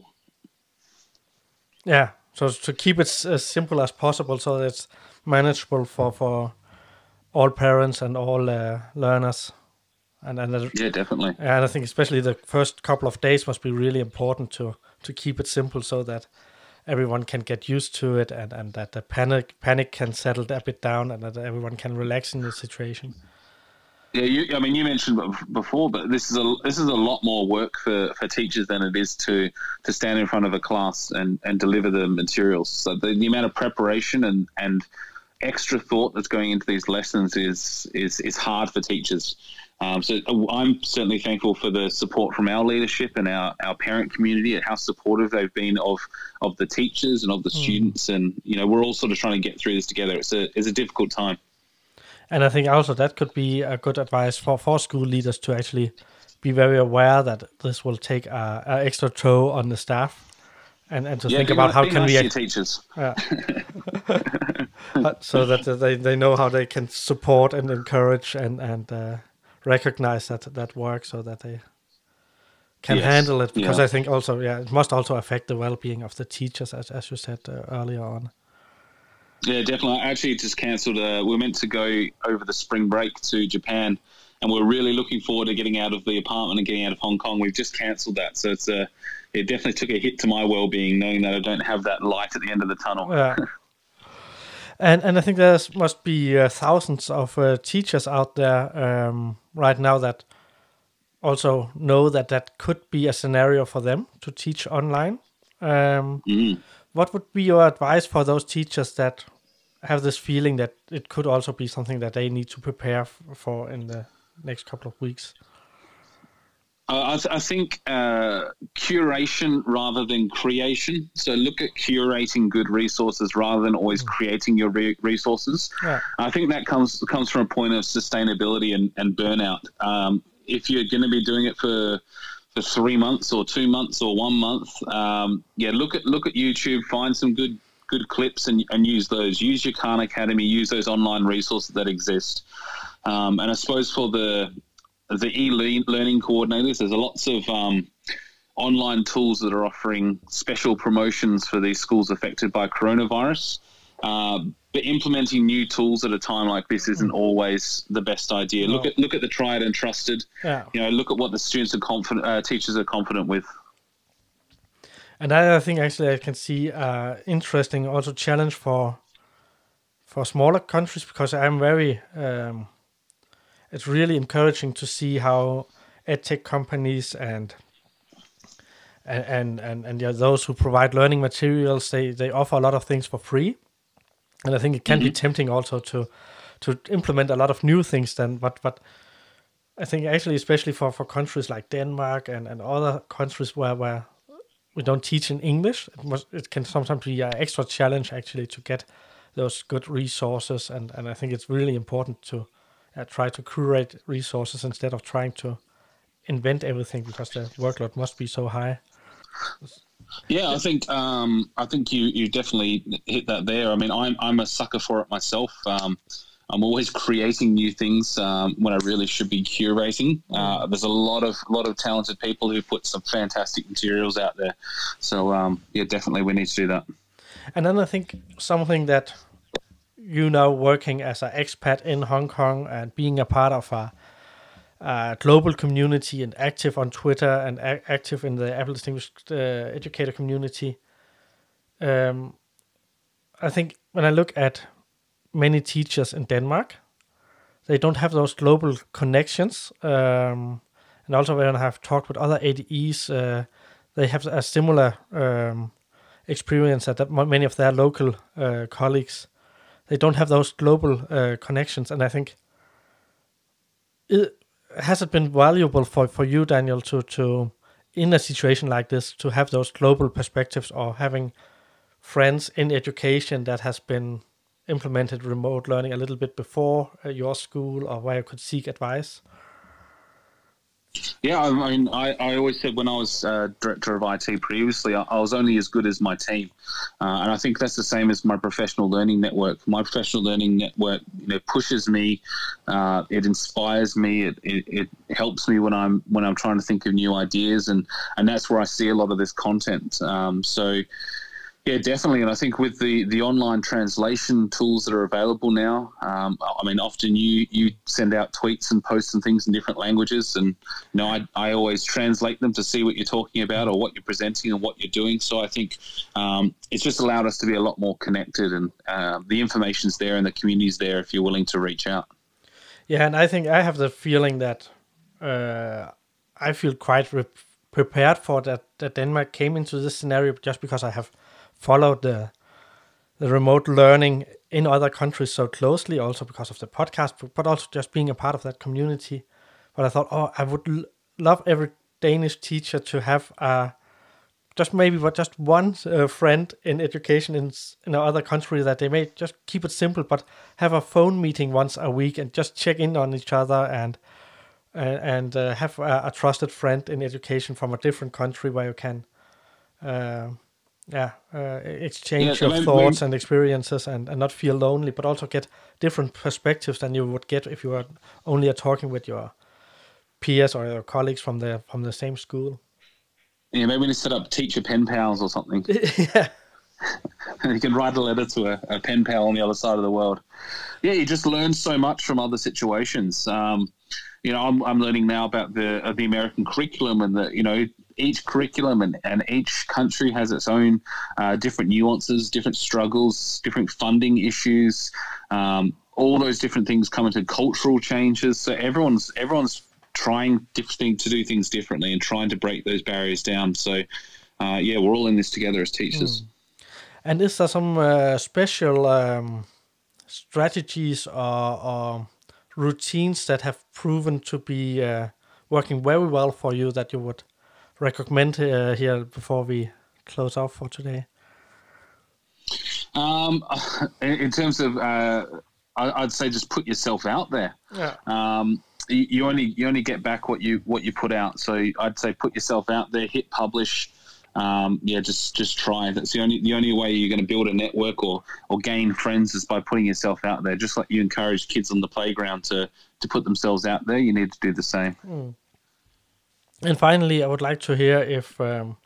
Yeah, so to keep it as simple as possible so that it's manageable for all parents and all learners. And yeah, definitely. And I think especially the first couple of days must be really important to keep it simple so that everyone can get used to it, and that the panic can settle a bit down, and that everyone can relax in the situation. Yeah, you mentioned before, but this is a lot more work for teachers than it is to stand in front of a class and deliver the materials. So the amount of preparation and extra thought that's going into these lessons is hard for teachers. So I'm certainly thankful for the support from our leadership and our parent community, and how supportive they've been of the teachers and of the students. And we're all sort of trying to get through this together. It's a difficult time. And I think also that could be a good advice for school leaders to actually be very aware that this will take an extra toll on the staff, and to think about how can we teachers. Yeah. So that they know how they can support and encourage and recognize that work, so that they can handle it. Because I think also, it must also affect the well-being of the teachers, as you said earlier on. Yeah, definitely. I actually just cancelled. We were meant to go over the spring break to Japan, and we're really looking forward to getting out of the apartment and getting out of Hong Kong. We've just cancelled that. So it definitely took a hit to my well-being, knowing that I don't have that light at the end of the tunnel. Yeah. And I think there must be thousands of teachers out there right now that also know that could be a scenario for them to teach online. What would be your advice for those teachers that have this feeling that it could also be something that they need to prepare for in the next couple of weeks? I think curation rather than creation. So look at curating good resources rather than always creating your resources. Yeah. I think that comes from a point of sustainability and burnout. If you're going to be doing it for 3 months or 2 months or 1 month, look at YouTube, find some good clips and use those. Use your Khan Academy, use those online resources that exist. And I suppose for the e-learning coordinators, there's lots of online tools that are offering special promotions for these schools affected by coronavirus. But implementing new tools at a time like this isn't always the best idea. No. Look at the tried and trusted. Yeah. Look at what the students are confident, teachers are confident with. And I think actually I can see interesting also challenge for smaller countries, because I'm very it's really encouraging to see how edtech companies and those who provide learning materials, they offer a lot of things for free, and I think it can be tempting also to implement a lot of new things then. But I think actually especially for countries like Denmark and other countries where we don't teach in English, it can sometimes be an extra challenge actually to get those good resources, and I think it's really important to try to curate resources instead of trying to invent everything, because the workload must be so high. Yeah, I think you definitely hit that there. I mean, I'm a sucker for it myself. I'm always creating new things when I really should be curating. There's a lot of talented people who put some fantastic materials out there. So definitely we need to do that. And then I think something that you now working as an expat in Hong Kong and being a part of a global community and active on Twitter and active in the Apple Distinguished Educator community. I think when I look at many teachers in Denmark, they don't have those global connections. And also when I have talked with other ADEs, they have a similar experience that many of their local colleagues, they don't have those global connections. And I think, has it been valuable for you, Daniel, to in a situation like this, to have those global perspectives, or having friends in education that has been implemented remote learning a little bit before your school, or where you could seek advice? Yeah, I mean, I always said when I was director of IT previously, I was only as good as my team. And I think that's the same as my professional learning network. My professional learning network, pushes me. It inspires me. It helps me when I'm trying to think of new ideas, and that's where I see a lot of this content. Yeah, definitely. And I think with the online translation tools that are available now, I mean, often you send out tweets and posts and things in different languages, and I always translate them to see what you're talking about or what you're presenting and what you're doing. So I think it's just allowed us to be a lot more connected, and the information's there and the community's there if you're willing to reach out. Yeah, and I think I have the feeling that I feel quite prepared for that Denmark came into this scenario, just because I have followed the remote learning in other countries so closely, also because of the podcast, but also just being a part of that community. But I thought, I would love every Danish teacher to have just one friend in education in another country, that they may just keep it simple, but have a phone meeting once a week and just check in on each other, and have a trusted friend in education from a different country where you can exchange your thoughts and experiences, and not feel lonely, but also get different perspectives than you would get if you were only talking with your peers or your colleagues from the same school. Yeah, maybe we need to set up teacher pen pals or something. Yeah. You can write a letter to a pen pal on the other side of the world. Yeah, you just learn so much from other situations. I'm learning now about the American curriculum, and each curriculum and each country has its own different nuances, different struggles, different funding issues. All those different things come into cultural changes. So everyone's trying to do things differently and trying to break those barriers down. So we're all in this together as teachers. And is there some special strategies or routines that have proven to be working very well for you that you would recommend here before we close off for today? In terms of, I'd say just put yourself out there. Yeah. You only get back what you put out. So I'd say put yourself out there, hit publish. Just try. That's the only way you're going to build a network or gain friends is by putting yourself out there. Just like you encourage kids on the playground to put themselves out there, you need to do the same. And finally, I would like to hear if I'm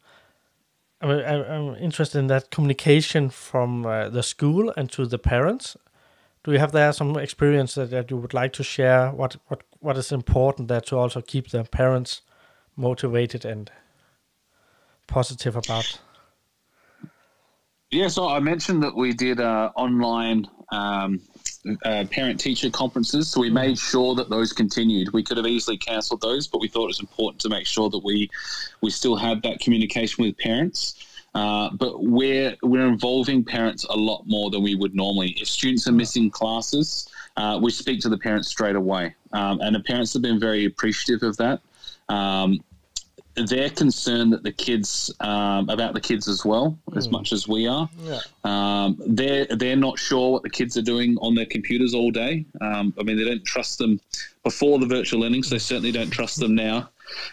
interested in that communication from the school and to the parents. Do you have there some experience that you would like to share? What is important there to also keep the parents motivated and positive about? Yeah, so I mentioned that we did online parent-teacher conferences, so we made sure that those continued. We could have easily cancelled those, but we thought it was important to make sure that we still have that communication with parents. But we're involving parents a lot more than we would normally. If students are missing classes, we speak to the parents straight away, and the parents have been very appreciative of that. They're concerned that about the kids as well, as much as we are. Yeah. They're not sure what the kids are doing on their computers all day. They don't trust them before the virtual learning, so they certainly don't trust them now.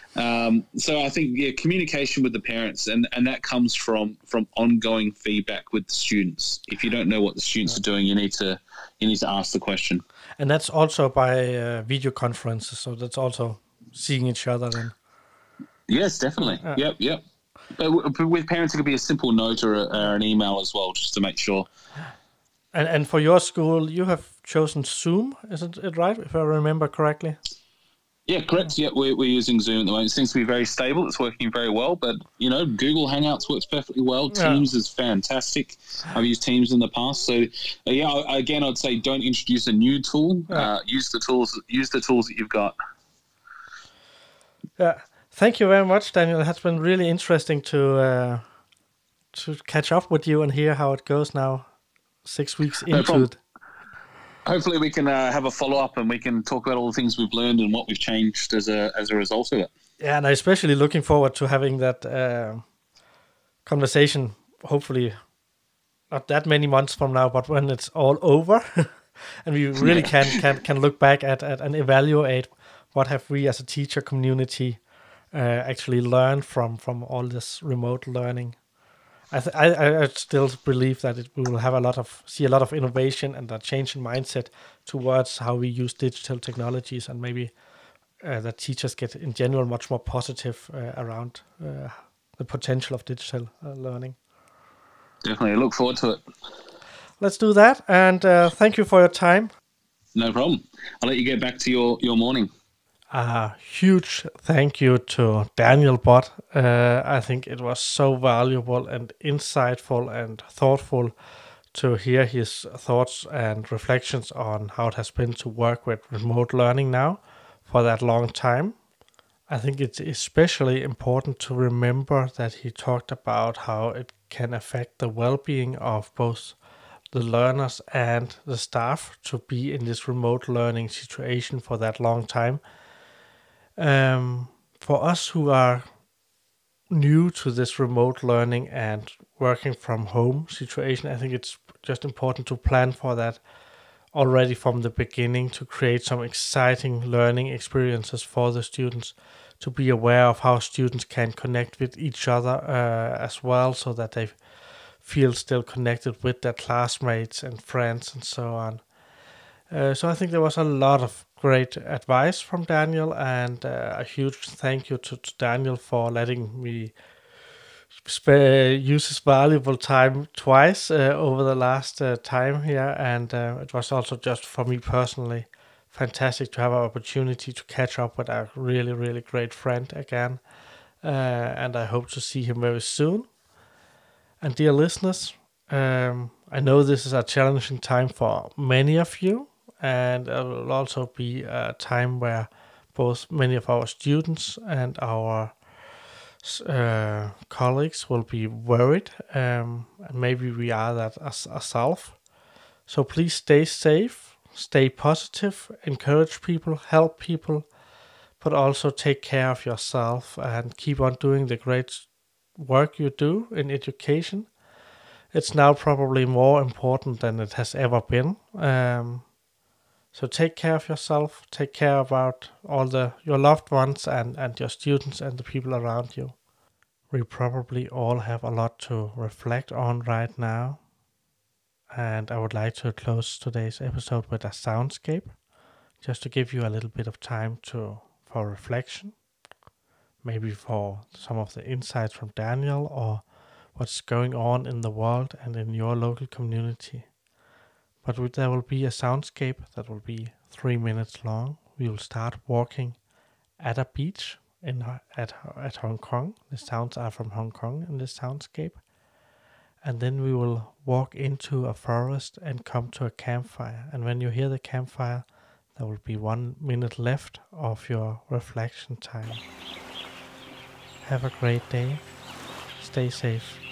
So I think communication with the parents, and that comes from ongoing feedback with the students. If you don't know what the students are doing, you need to ask the question. And that's also by video conferences. So that's also seeing each other then. Yes, definitely. Yep. But with parents, it could be a simple note or an email as well, just to make sure. And for your school, you have chosen Zoom, isn't it right? If I remember correctly. Yeah, correct. Yeah, we're using Zoom at the moment. It seems to be very stable. It's working very well. But, Google Hangouts works perfectly well. Teams is fantastic. I've used Teams in the past. So, again, I'd say don't introduce a new tool. Use the tools that you've got. Yeah. Thank you very much, Daniel. It has been really interesting to catch up with you and hear how it goes now, 6 weeks into it. Hopefully we can have a follow-up and we can talk about all the things we've learned and what we've changed as a result of it. Yeah, and I'm especially looking forward to having that conversation, hopefully not that many months from now, but when it's all over and we really can look back at and evaluate what have we as a teacher community actually learn from all this remote learning. I still believe that we will have see a lot of innovation and a change in mindset towards how we use digital technologies, and maybe that teachers get in general much more positive around the potential of digital learning. Definitely, I look forward to it. Let's do that, and thank you for your time. No problem. I'll let you get back to your morning. A huge thank you to Daniel Bott. I think it was so valuable and insightful and thoughtful to hear his thoughts and reflections on how it has been to work with remote learning now for that long time. I think it's especially important to remember that he talked about how it can affect the well-being of both the learners and the staff to be in this remote learning situation for that long time. For us who are new to this remote learning and working from home situation, I think it's just important to plan for that already from the beginning, to create some exciting learning experiences for the students, to be aware of how students can connect with each other as well, so that they feel still connected with their classmates and friends and so on. So I think there was a lot of great advice from Daniel, and a huge thank you to Daniel for letting me use his valuable time twice over the last time here, and it was also just for me personally fantastic to have an opportunity to catch up with a really, really great friend again, and I hope to see him very soon. And dear listeners, I know this is a challenging time for many of you, and it will also be a time where both many of our students and our colleagues will be worried, and maybe we are that ourselves. So please stay safe, stay positive, encourage people, help people, but also take care of yourself and keep on doing the great work you do in education. It's now probably more important than it has ever been. So take care of yourself, take care about all your loved ones and your students and the people around you. We probably all have a lot to reflect on right now. And I would like to close today's episode with a soundscape, just to give you a little bit of time for reflection. Maybe for some of the insights from Daniel or what's going on in the world and in your local community. But there will be a soundscape that will be 3 minutes long. We will start walking at a beach at Hong Kong. The sounds are from Hong Kong in this soundscape. And then we will walk into a forest and come to a campfire. And when you hear the campfire, there will be 1 minute left of your reflection time. Have a great day. Stay safe.